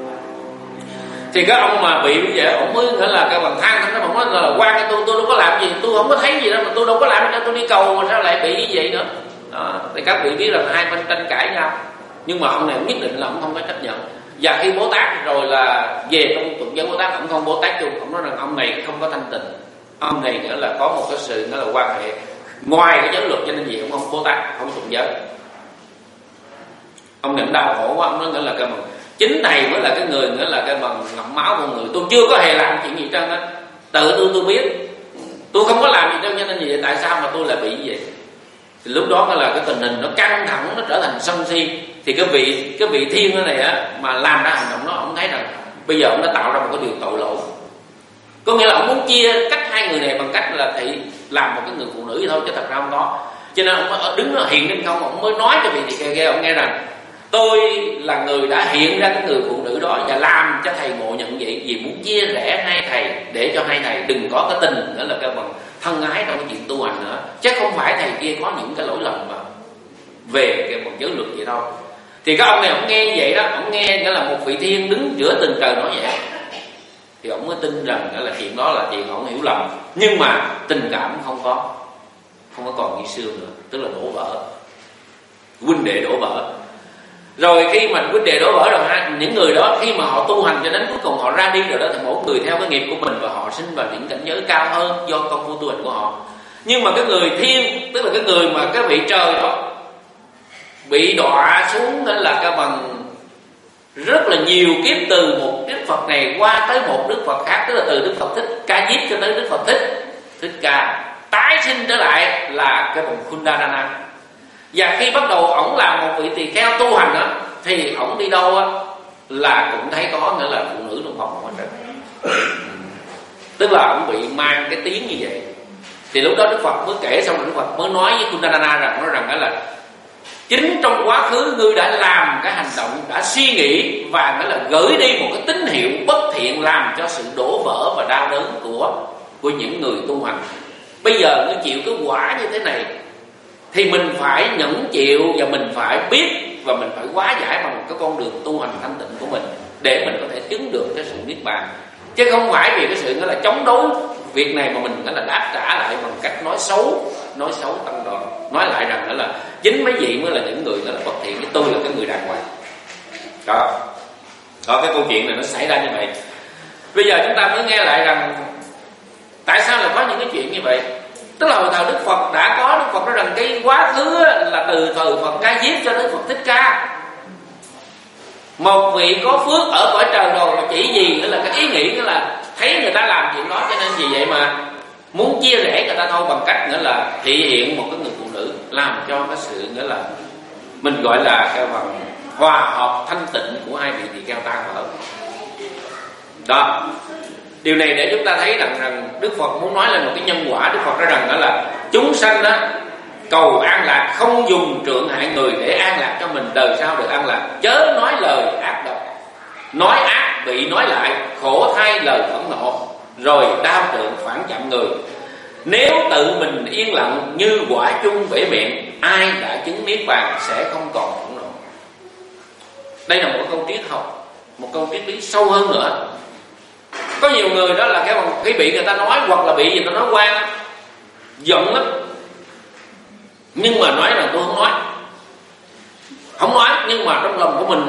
Thì cái ông mà bị như vậy ông mới nghĩa là cái bằng than, nó nói là quan cái tôi đâu có làm gì, tôi không có thấy gì đâu mà tôi đâu có làm gì đâu, tôi đi cầu mà sao lại bị như vậy nữa. Đó, thì các vị biết là hai bên tranh cãi nhau, nhưng mà ông này nhất định là ông không có chấp nhận. Và khi Bố Tát rồi là về trong tụng giới Bố Tát, ông không Bố Tát chung, ông nói rằng ông này không có thanh tịnh, ông này nghĩa là có một cái sự nghĩa là quan hệ ngoài cái giới luật, cho nên gì ông không Bố Tát, không tụng giới. Ông này đau khổ quá, ông nói nghĩa là cái bằng chính thầy mới là cái người nghĩa là cái bằng ngậm máu con người, tôi chưa có hề làm chuyện gì trơn á, tự tôi biết, tôi không có làm gì trơn, cho nên gì tại sao mà tôi lại bị như vậy. Thì lúc đó là cái tình hình nó căng thẳng, nó trở thành sân si. Thì cái vị thiên này á mà làm ra hành động đó, ông thấy rằng bây giờ ông đã tạo ra một cái điều tội lỗi, có nghĩa là ông muốn chia cách hai người này bằng cách là thị làm một cái người phụ nữ vậy thôi, chứ thật ra không có. Cho nên ông đứng hiện trên không, ông mới nói cho vị tỳ kheo ông nghe rằng tôi là người đã hiện ra cái người phụ nữ đó và làm cho thầy ngộ nhận vậy, vì muốn chia rẽ hai thầy để cho hai thầy đừng có cái tình nữa là cái bằng thân ái trong cái chuyện tu hành nữa, chứ không phải thầy kia có những cái lỗi lầm mà về cái một giới luật vậy thôi. Thì cái ông này ông nghe vậy đó, ông nghe nghĩa là một vị thiên đứng giữa từng trời nói vậy, thì ông mới tin rằng là chuyện đó là chuyện ông hiểu lầm. Nhưng mà tình cảm không có còn như xưa nữa, tức là đổ vỡ, huynh đệ đổ vỡ. Rồi khi mà huynh đệ đổ vỡ rồi, những người đó khi mà họ tu hành cho đến cuối cùng họ ra đi rồi đó, thì mỗi người theo cái nghiệp của mình và họ sinh vào những cảnh giới cao hơn do công phu tu hành của họ. Nhưng mà cái người thiên, tức là cái người mà cái vị trời đó bị đọa xuống đó là cái bằng rất là nhiều kiếp, từ một Đức Phật này qua tới một Đức Phật khác, tức là từ Đức Phật Thích Ca Diếp cho tới Đức Phật Thích Ca, tái sinh trở lại là cái vùng Kundalana. Và khi bắt đầu ổng làm một vị tỳ kheo tu hành đó, thì ổng đi đâu á là cũng thấy có nghĩa là phụ nữ trong phòng hết trơn. Tức là ổng bị mang cái tiếng như vậy. Thì lúc đó Đức Phật mới kể xong, Đức Phật mới nói với Kundalana rằng đó là chính trong quá khứ ngươi đã làm cái hành động, đã suy nghĩ và nghĩa là gửi đi một cái tín hiệu bất thiện, làm cho sự đổ vỡ và đau đớn của những người tu hành. Bây giờ ngươi chịu cái quả như thế này thì mình phải nhẫn chịu, và mình phải biết và mình phải hóa giải bằng một cái con đường tu hành thanh tịnh của mình để mình có thể chứng được cái sự niết bàn. Chứ không phải vì cái sự nghĩa là chống đối việc này mà mình nghĩa là đáp trả lại bằng cách nói xấu tăng đoàn, nói lại rằng đó là chính mấy vị mới là những người đó là bất thiện, với tôi là cái người đàng hoàng. Đó cái câu chuyện này nó xảy ra như vậy. Bây giờ chúng ta mới nghe lại rằng tại sao lại có những cái chuyện như vậy. Tức là hồi thời Đức Phật đã có, Đức Phật nói rằng cái quá khứ là từ thời Phật Ca Diếp cho đến Phật Thích Ca. Một vị có phước ở cõi trời rồi mà chỉ gì nữa là cái ý nghĩ nữa là thấy người ta làm chuyện đó, cho nên vì vậy mà muốn chia rẽ người ta thôi, bằng cách nữa là thị hiện một cái người phụ nữ, làm cho cái sự nữa là mình gọi là cái phần hòa hợp thanh tịnh của hai vị tỳ kheo tan vỡ. Đó, điều này để chúng ta thấy rằng Đức Phật muốn nói lên một cái nhân quả. Đức Phật nói rằng đó là chúng sanh đó cầu an lạc, không dùng trượng hại người để an lạc cho mình đời sau được an lạc. Chớ nói lời ác độc, nói ác bị nói lại, khổ thay lời phẫn nộ, rồi đao trượng phản chạm người. Nếu tự mình yên lặng như quả chung bể miệng, ai đã chứng niết bàn sẽ không còn phẫn nộ. Đây là một câu triết học, một câu triết lý sâu hơn nữa. Có nhiều người đó là cái bị người ta nói, hoặc là bị người ta nói quan, giận lắm, nhưng mà nói rằng tôi không nói, nhưng mà trong lòng của mình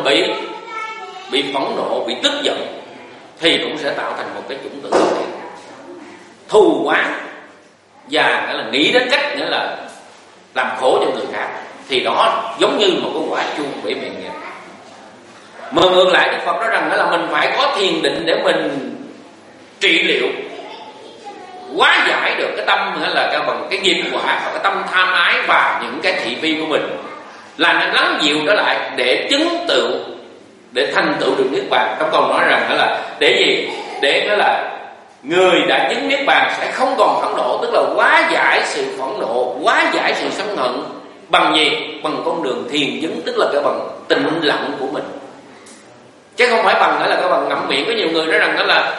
bị phẫn nộ, bị tức giận, thì cũng sẽ tạo thành một cái chủng tử thù oán, và nghĩa là nghĩ đến cách nghĩa là làm khổ cho người khác. Thì đó giống như một cái quả chuông bể miệng vậy. Mà ngược lại Đức Phật nói rằng là mình phải có thiền định để mình trị liệu, hóa giải được cái tâm là cái bằng cái nghiệp quả và cái tâm tham ái và những cái thị phi của mình, làm nó lắng dịu trở lại để chứng tựu, để thành tựu được niết bàn. Trong câu nói rằng là để gì? Để nó là người đã chứng niết bàn sẽ không còn phẫn nộ, tức là hóa giải sự phẫn nộ, hóa giải sự sân hận bằng gì? Bằng con đường thiền chứng, tức là cái bằng tịnh lặng của mình, chứ không phải bằng là cái bằng ngậm miệng. Có nhiều người nói rằng đó là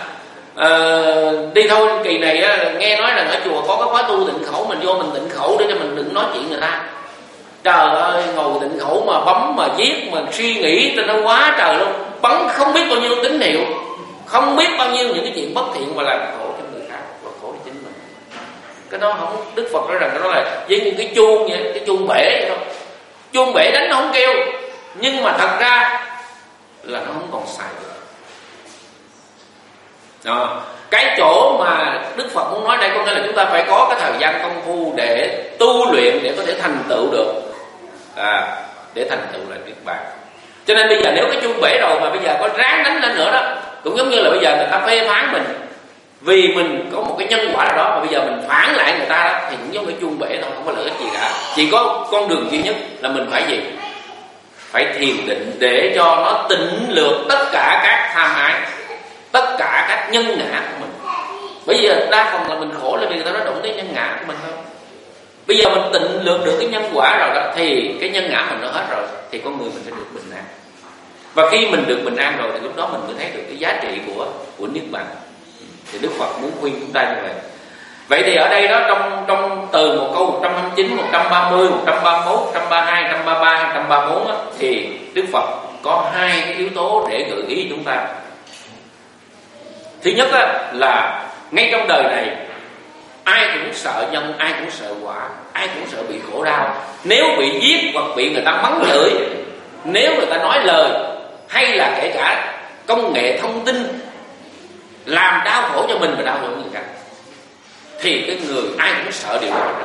đi thôi kỳ này á, nghe nói rằng ở chùa có cái khóa tu tịnh khẩu, mình vô mình tịnh khẩu để cho mình đừng nói chuyện người ta. Trời ơi, ngồi tịnh khẩu mà bấm mà viết mà suy nghĩ cho nó quá trời luôn, bấm không biết bao nhiêu tín hiệu, không biết bao nhiêu những cái chuyện bất thiện mà làm khổ cho người khác và khổ cho chính mình. Cái đó không, Đức Phật nói rằng đó là với những cái chuông vậy, cái chuông bể vậy thôi. Chuông bể đánh nó không kêu, nhưng mà thật ra là nó không còn xài được. Đó. Cái chỗ mà Đức Phật muốn nói đây có nghĩa là chúng ta phải có cái thời gian công phu để tu luyện, để có thể thành tựu được, để thành tựu lại niết bàn. Cho nên bây giờ nếu cái chuông bể rồi mà bây giờ có ráng đánh lên nữa đó, cũng giống như là bây giờ người ta phê phán mình vì mình có một cái nhân quả nào đó, mà bây giờ mình phản lại người ta đó, thì cũng giống cái chuông bể thôi, không có lợi ích gì cả. Chỉ có con đường duy nhất là mình phải gì? Phải thiền định để cho nó tịnh lược tất cả các tham ái, tất cả các nhân ngã của mình. Bây giờ đa phần là mình khổ là vì người ta nói đụng tới nhân ngã của mình thôi. Bây giờ mình tịnh lược được cái nhân quả rồi đó, thì cái nhân ngã mình nó hết rồi, thì con người mình sẽ được bình an. Và khi mình được bình an rồi thì lúc đó mình mới thấy được cái giá trị của niết bàn. Thì Đức Phật muốn khuyên chúng ta như vậy. Vậy thì ở đây đó, trong từ một câu 129, 130, 131, 132, 133, 134 đó, thì Đức Phật có hai cái yếu tố để gợi ý chúng ta. Thứ nhất là ngay trong đời này ai cũng sợ nhân, ai cũng sợ quả, ai cũng sợ bị khổ đau. Nếu bị giết hoặc bị người ta mắng chửi, nếu người ta nói lời, hay là kể cả công nghệ thông tin làm đau khổ cho mình và đau khổ người khác, thì cái người ai cũng sợ điều đó.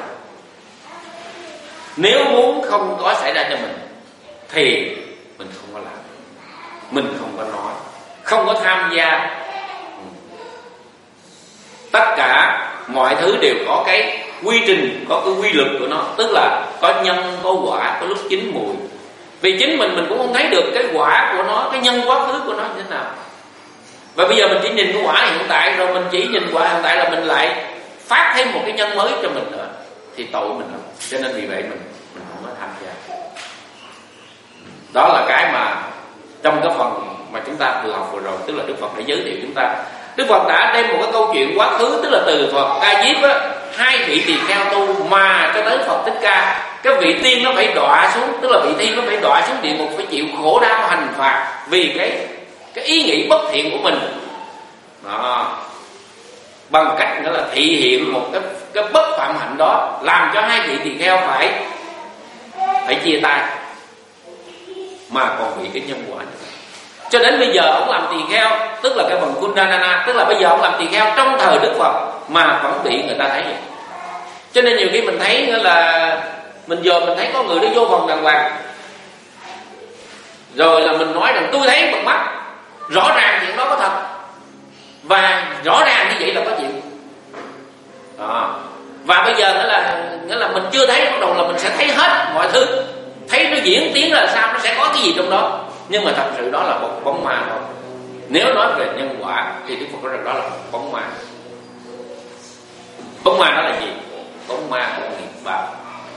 Nếu muốn không có xảy ra cho mình thì mình không có làm, mình không có nói, không có tham gia. Tất cả mọi thứ đều có cái quy trình, có cái quy luật của nó, tức là có nhân có quả, có lúc chín mùi. Vì chính mình cũng không thấy được cái quả của nó, cái nhân quá khứ của nó như thế nào. Và bây giờ mình chỉ nhìn cái quả hiện tại, rồi mình chỉ nhìn quả hiện tại là mình lại phát thêm một cái nhân mới cho mình nữa, thì tội mình lắm. Cho nên vì vậy mình không có tham gia. Đó là cái mà trong cái phần mà chúng ta vừa học vừa rồi, tức là Đức Phật đã giới thiệu chúng ta. Đức Phật đã đem một cái câu chuyện quá khứ, tức là từ Phật Ca Diếp hai vị tỳ kheo tu mà cho tới Phật Thích Ca. Cái vị tiên nó phải đọa xuống, tức là vị thiên nó phải đọa xuống địa ngục, phải chịu khổ đau hành phạt vì cái ý nghĩ bất thiện của mình. Đó. Bằng cách nữa là thị hiện một cái bất phạm hạnh đó, làm cho hai vị tỳ kheo phải chia tay, mà còn bị cái nhân quả. Cho đến bây giờ ông làm tỳ kheo, tức là cái phần Kundalana, tức là bây giờ ông làm tỳ kheo trong thời Đức Phật mà vẫn bị người ta thấy vậy. Cho nên nhiều khi mình thấy là mình thấy có người đi vô phòng đàng hoàng, rồi là mình nói rằng tôi thấy bằng mắt, rõ ràng chuyện đó có thật, và rõ ràng như vậy là có chuyện. Và bây giờ nghĩa là mình chưa thấy, bắt đầu là mình sẽ thấy hết mọi thứ, thấy nó diễn tiến là sao, nó sẽ có cái gì trong đó. Nhưng mà thật sự đó là một bóng ma thôi. Nếu nói về nhân quả thì Đức Phật nói rằng đó là một bóng ma. Bóng ma đó là gì? Bóng ma của nghiệp báo.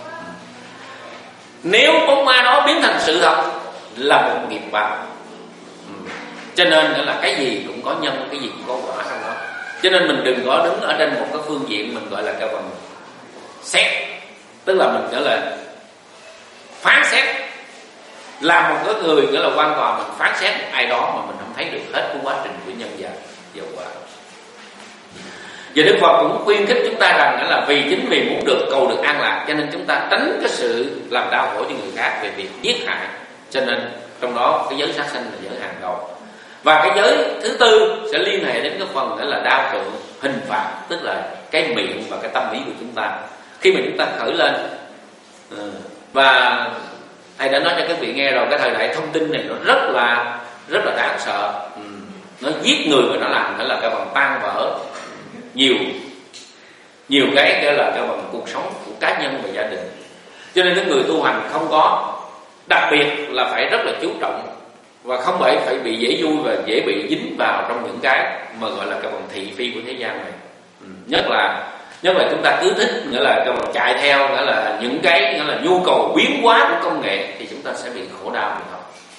Nếu bóng ma đó biến thành sự thật là một nghiệp báo. Cho nên là cái gì cũng có nhân, cái gì cũng có quả trong đó. Cho nên mình đừng có đứng ở trên một cái phương diện mình gọi là cái phần xét, tức là mình gọi là phán xét, làm một cái người nghĩa là hoàn toàn mình phán xét một ai đó mà mình không thấy được hết cái quá trình của nhân và quả. Và Đức Phật cũng khuyên khích chúng ta rằng là chính vì muốn cầu được an lạc, cho nên chúng ta tránh cái sự làm đau khổ cho người khác về việc giết hại. Cho nên trong đó cái giới sát sanh là giới hàng đầu. Và cái giới thứ tư sẽ liên hệ đến cái phần đó là đao tượng hình phạt, tức là cái miệng và cái tâm ý của chúng ta khi mà chúng ta khởi lên. Và thầy đã nói cho các vị nghe rồi, cái thời đại thông tin này nó rất là đáng sợ. Nó giết người và nó làm phải là cái bằng tan vỡ nhiều cái là cái bằng cuộc sống của cá nhân và gia đình. Cho nên cái người tu hành không có, đặc biệt là phải rất là chú trọng và không phải bị dễ vui và dễ bị dính vào trong những cái mà gọi là cái bằng thị phi của thế gian này. Nhất là chúng ta cứ thích nghĩa là cái bằng chạy theo nghĩa là những cái nghĩa là nhu cầu biến hóa của công nghệ, thì chúng ta sẽ bị khổ đau vì thôi.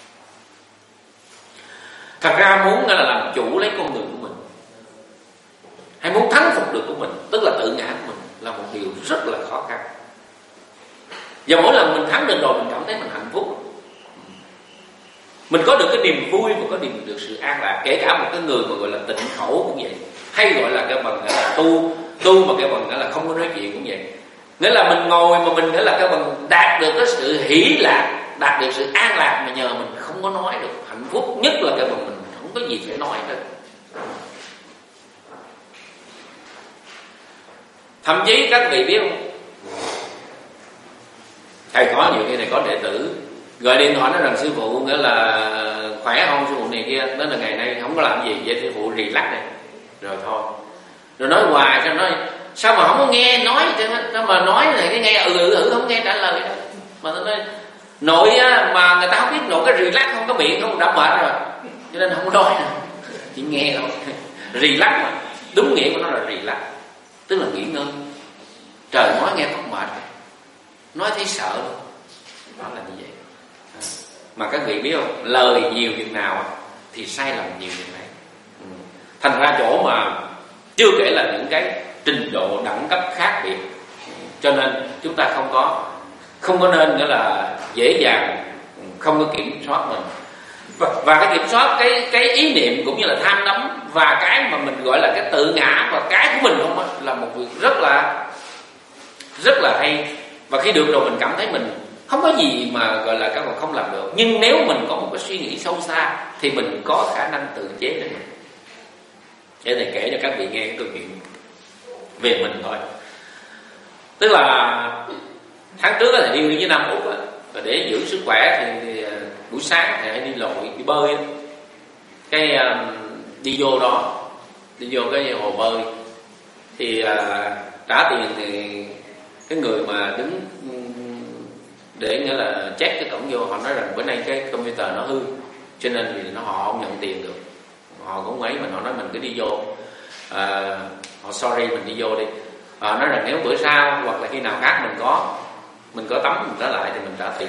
Thật ra muốn nghĩa là làm chủ lấy con người của mình, hay muốn thắng phục được của mình, tức là tự ngã của mình, là một điều rất là khó khăn. Và mỗi lần mình thắng được rồi mình cảm thấy mình hạnh phúc, mình có được cái niềm vui và có được sự an lạc. Kể cả một cái người mà gọi là tịnh khẩu cũng vậy, hay gọi là cái bằng nghĩa là tu mà cái bằng nghĩa là không có nói chuyện cũng vậy. Nghĩa là mình ngồi mà mình nghĩa là cái bằng đạt được cái sự hỷ lạc, đạt được sự an lạc mà nhờ mình không có nói được hạnh phúc. Nhất là cái bằng mình không có gì phải nói hết. Thậm chí các vị biết không, thầy có nhiều khi này có đệ tử gọi điện thoại nói rằng sư phụ nghĩa là khỏe không, sư phụ này kia, đó là ngày nay không có làm gì vậy, sư phụ relax này rồi thôi. Rồi nói hoài, sao nói sao mà không có nghe nói gì hết, sao mà nói này cái nghe không nghe trả lời đâu. Mà tôi nói nội mà người ta không biết nội cái relax không có miệng không đã mệt rồi, cho nên không nói nữa, chỉ nghe thôi. Relax mà đúng nghĩa của nó là relax, tức là nghỉ ngơi. Trời nói nghe không mệt, nói thấy sợ luôn, đó là như vậy. Mà các vị biết không, lời nhiều chừng nào thì sai lầm nhiều chừng này. Thành ra chỗ mà chưa kể là những cái trình độ đẳng cấp khác biệt, cho nên chúng ta không có nên nghĩa là dễ dàng không có kiểm soát mình. và cái kiểm soát cái ý niệm cũng như là tham đắm, và cái mà mình gọi là cái tự ngã và cái của mình không á, là một việc rất là hay. Và khi được rồi mình cảm thấy mình không có gì mà gọi là các bạn không làm được. Nhưng nếu mình có một cái suy nghĩ sâu xa thì mình có khả năng tự chế được mình. Để thầy kể cho các vị nghe cái câu chuyện về mình thôi. Tức là tháng trước thầy đi với Nam Úc á, và để giữ sức khỏe thì buổi sáng thầy hay đi lội, đi bơi á. Cái đi vô đó, đi vô cái hồ bơi thì trả tiền thì cái người mà đứng để nghĩa là check cái cổng vô, họ nói rằng bữa nay cái computer nó hư, cho nên thì họ không nhận tiền được. Họ cũng ấy mà họ nói mình cứ đi vô, họ sorry mình đi vô đi. Họ nói rằng nếu bữa sau hoặc là khi nào khác mình có tắm mình trở lại thì mình trả tiền.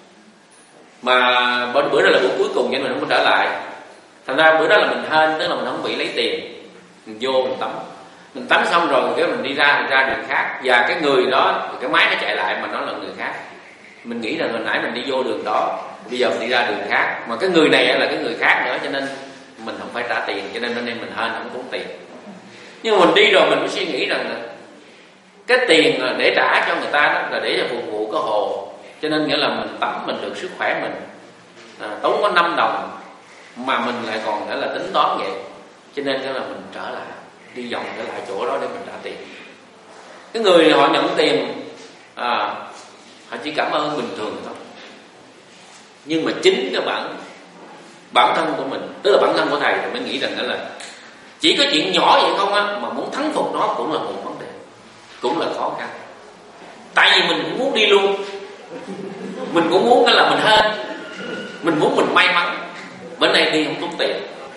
Mà bữa đó là buổi cuối cùng nên mình không có trở lại. Thành ra bữa đó là mình hên, tức là mình không bị lấy tiền. Mình vô mình tắm xong rồi cái mình đi ra đường khác, và cái người đó cái máy nó chạy lại mà nó là người khác. Mình nghĩ rằng hồi nãy mình đi vô đường đó, bây giờ mình đi ra đường khác, mà cái người này là cái người khác nữa, cho nên mình không phải trả tiền, cho nên mình hên không tốn tiền. Nhưng mà mình đi rồi mình mới suy nghĩ rằng cái tiền để trả cho người ta đó là để cho phục vụ cái hồ, cho nên nghĩa là mình tắm mình được sức khỏe mình, tốn có 5 đồng mà mình lại còn nghĩa là tính toán vậy, cho nên là mình trở lại, đi vòng trở lại chỗ đó để mình trả tiền. Cái người họ nhận tiền họ chỉ cảm ơn bình thường thôi, nhưng mà chính cái bản thân của mình, tức là bản thân của thầy thì mới nghĩ rằng đó là chỉ có chuyện nhỏ vậy không á, mà muốn thắng phục nó cũng là một vấn đề, cũng là khó khăn. Tại vì mình cũng muốn đi luôn, mình cũng muốn là mình hên, mình muốn mình may mắn. Bữa nay đi không tốn tiền.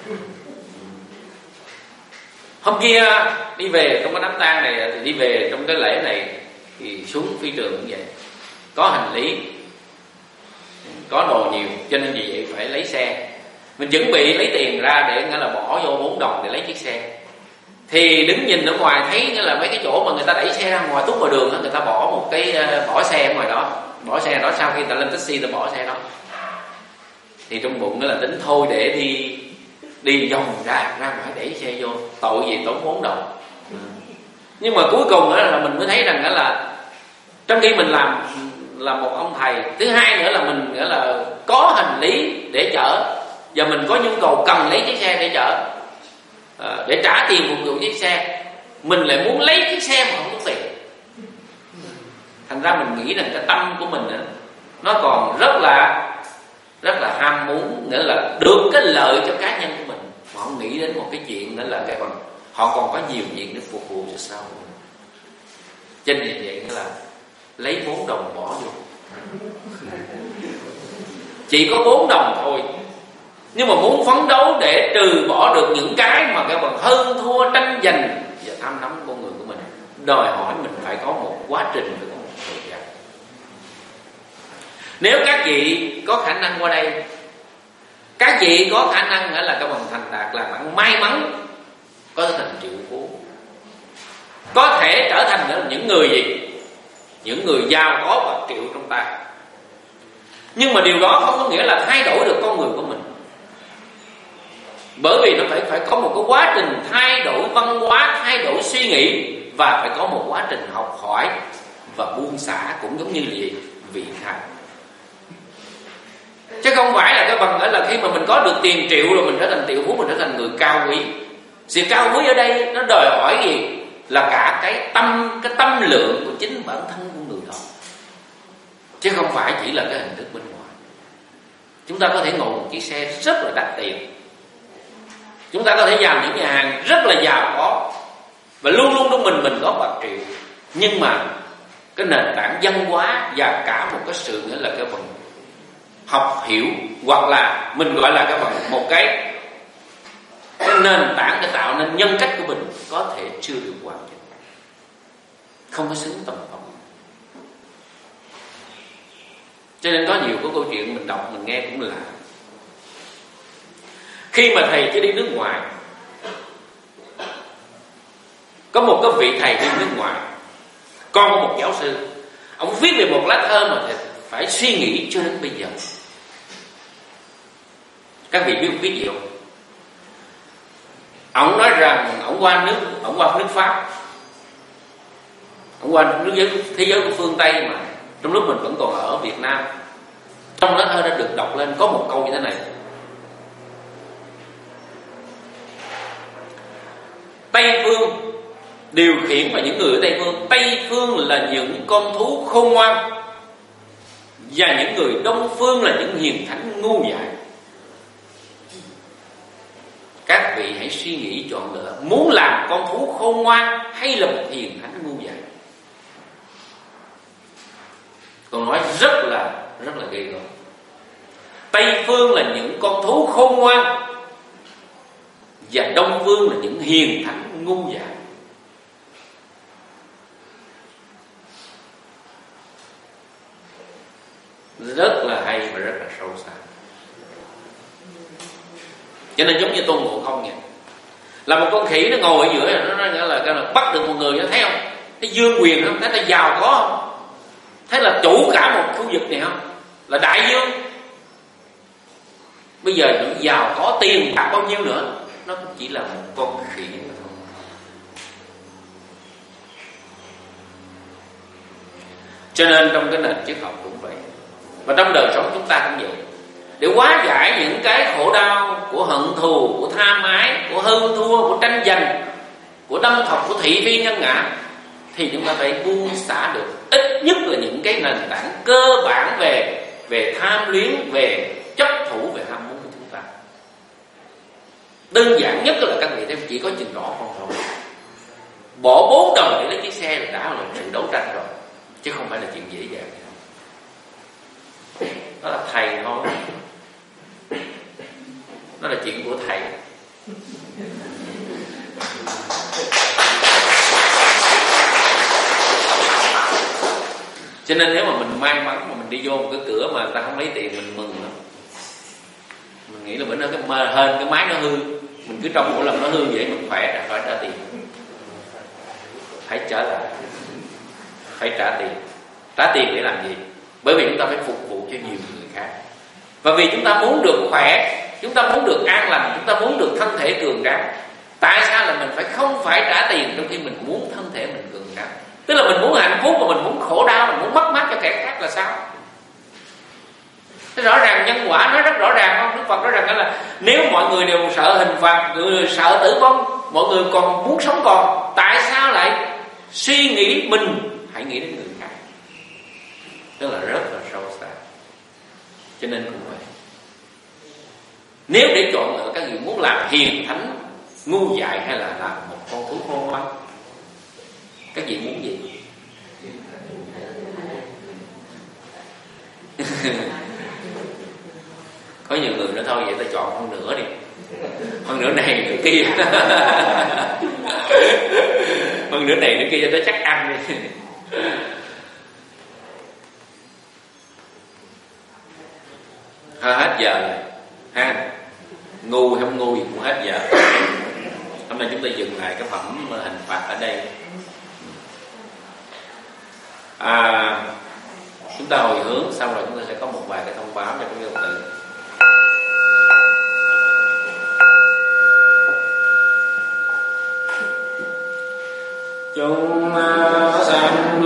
Hôm kia đi về trong cái đám tang này, thì đi về trong cái lễ này thì xuống phi trường cũng vậy, có hành lý, có đồ nhiều, cho nên vì vậy phải lấy xe. Mình chuẩn bị lấy tiền ra để nghĩa là bỏ vô 4 đồng để lấy chiếc xe. Thì đứng nhìn ở ngoài thấy nghĩa là mấy cái chỗ mà người ta đẩy xe ra ngoài tuốt ngoài đường, người ta bỏ một cái bỏ xe ở ngoài đó, bỏ xe đó, sau khi người ta lên taxi ta bỏ xe đó. Thì trong bụng nó là tính thôi để đi vòng ra ngoài đẩy xe vô, tội gì tốn 4 đồng. Nhưng mà cuối cùng là mình mới thấy rằng là trong khi mình làm một ông thầy, thứ hai nữa là mình nghĩa là có hành lý để chở, và mình có nhu cầu cần lấy chiếc xe để chở, để trả tiền phục vụ chiếc xe, mình lại muốn lấy chiếc xe mà không có tiền. Thành ra mình nghĩ rằng cái tâm của mình nó còn rất là ham muốn, nghĩa là được cái lợi cho cá nhân của mình, mà không nghĩ đến một cái chuyện nữa là họ còn có nhiều chuyện để phục vụ cho xã hội. Cho nên vậy nghĩa là lấy 4 đồng bỏ vô, chỉ có 4 đồng thôi, nhưng mà muốn phấn đấu để trừ bỏ được những cái mà các bạn hơn thua, tranh giành và tham nắm con người của mình, đòi hỏi mình phải có một quá trình, phải có một thời gian. Nếu các vị có khả năng qua đây, các vị có khả năng là các bạn thành đạt, là bạn may mắn có thể thành triệu phú, có thể trở thành những người gì, những người giàu có bạc triệu trong tay. Nhưng mà điều đó không có nghĩa là thay đổi được con người của mình, bởi vì nó phải có một cái quá trình thay đổi văn hóa, thay đổi suy nghĩ, và phải có một quá trình học hỏi và buông xả, cũng giống như là gì, vị tha. Chứ không phải là cái bằng là khi mà mình có được tiền triệu rồi mình trở thành triệu phú, mình trở thành người cao quý. Sự cao quý ở đây nó đòi hỏi gì? Là cả cái tâm lượng của chính bản thân của người đó, chứ không phải chỉ là cái hình thức bên ngoài. Chúng ta có thể ngồi một chiếc xe rất là đắt tiền, chúng ta có thể vào những nhà hàng rất là giàu có, và luôn luôn trong mình có bạc triệu, nhưng mà cái nền tảng văn hóa và cả một cái sự nữa là cái phần học hiểu, hoặc là mình gọi là cái phần một cái nền tảng để tạo nên nhân cách của mình có thể chưa được hoàn chỉnh, không có xứng tầm vọng. Cho nên có nhiều cái câu chuyện mình đọc mình nghe cũng lạ. Khi mà thầy chỉ đi nước ngoài, có một cái vị thầy đi nước ngoài, con có một giáo sư, ông viết về một lá thơ mà thầy phải suy nghĩ cho đến bây giờ. Các vị biết gì không? Ông nói rằng ông qua nước Pháp, ông qua thế giới của phương Tây mà trong lúc mình vẫn còn ở Việt Nam. Trong đó thơ đã được đọc lên có một câu như thế này: Tây phương điều khiển và những người ở Tây phương. Tây phương là những con thú khôn ngoan, và những người Đông phương là những hiền thánh ngu dại. Các vị hãy suy nghĩ chọn lựa, muốn làm con thú khôn ngoan hay là một hiền thánh ngu dại? Còn nói rất là ghê gớm. Tây phương là những con thú khôn ngoan, và Đông phương là những hiền thánh ngu dại. Rất là hay và rất là sâu xa. Cho nên giống như Tôn Ngộ Không vậy, là một con khỉ nó ngồi ở giữa, nó là bắt được một người, nó thấy không? Thấy dương quyền không? Thấy là giàu có không? Thấy là chủ cả một khu vực này không? Là đại dương. Bây giờ nó giàu có tiền bạc bao nhiêu nữa, nó cũng chỉ là một con khỉ mà thôi. Cho nên trong cái nền triết học cũng vậy, và trong đời sống chúng ta cũng vậy. Để hóa giải những cái khổ đau của hận thù, của tham ái, của hơn thua, của tranh giành, của đâm thọc, của thị phi nhân ngã, thì chúng ta phải buông xả được ít nhất là những cái nền tảng cơ bản về tham luyến, về chấp thủ, về ham muốn của chúng ta. Đơn giản nhất là các vị chỉ có chừng rõ con thôi. Bỏ 4 đồng để lấy chiếc xe là đã là sự đấu tranh rồi, chứ không phải là chuyện dễ dàng. Đó là thầy thôi, đó là chuyện của thầy. Cho nên nếu mà mình may mắn mà mình đi vô một cái cửa mà người ta không lấy tiền, mình mừng lắm. Mình nghĩ là bữa nay cái máy nó hư, mình cứ trong mỗi lần nó hư vậy mình khỏe là phải trả tiền, phải trở lại, phải trả tiền. Trả tiền để làm gì? Bởi vì chúng ta phải phục vụ cho nhiều người khác, và vì chúng ta muốn được khỏe, chúng ta muốn được an lành, chúng ta muốn được thân thể cường tráng. Tại sao là mình không phải trả tiền trong khi mình muốn thân thể mình cường tráng? Tức là mình muốn hạnh phúc mà mình muốn khổ đau, mình muốn mất mát cho kẻ khác là sao? Rõ ràng nhân quả nói rất rõ ràng không? Đức Phật nói rằng là nếu mọi người đều sợ hình phạt, người sợ tử vong, mọi người còn muốn sống còn, tại sao lại suy nghĩ mình hãy nghĩ đến người khác? Tức là rất là sâu xa. Cho nên cũng vậy, nếu để chọn lựa các vị muốn làm hiền thánh ngu dại hay là làm một con thú khôn ngoan, các vị muốn gì? Có nhiều người nói thôi vậy ta chọn con nửa đi, con nửa này nửa kia. Con nửa này nửa kia cho nó chắc ăn đi. Hết giờ rồi ha, ngu hay không ngu gì cũng hết giờ. Hôm nay chúng ta dừng lại cái phẩm hình phạt ở đây. Chúng ta hồi hướng xong rồi chúng ta sẽ có một vài cái thông báo cho các Phật tử. Chúng sanh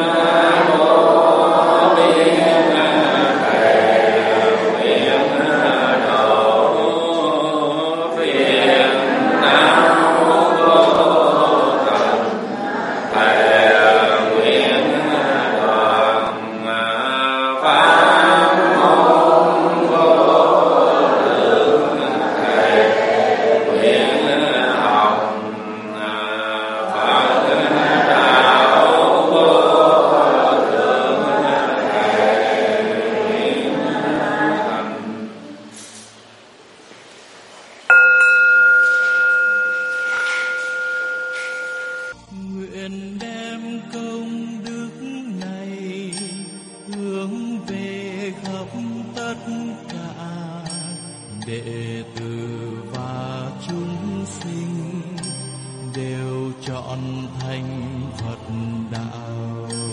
đều chọn thành Phật đạo.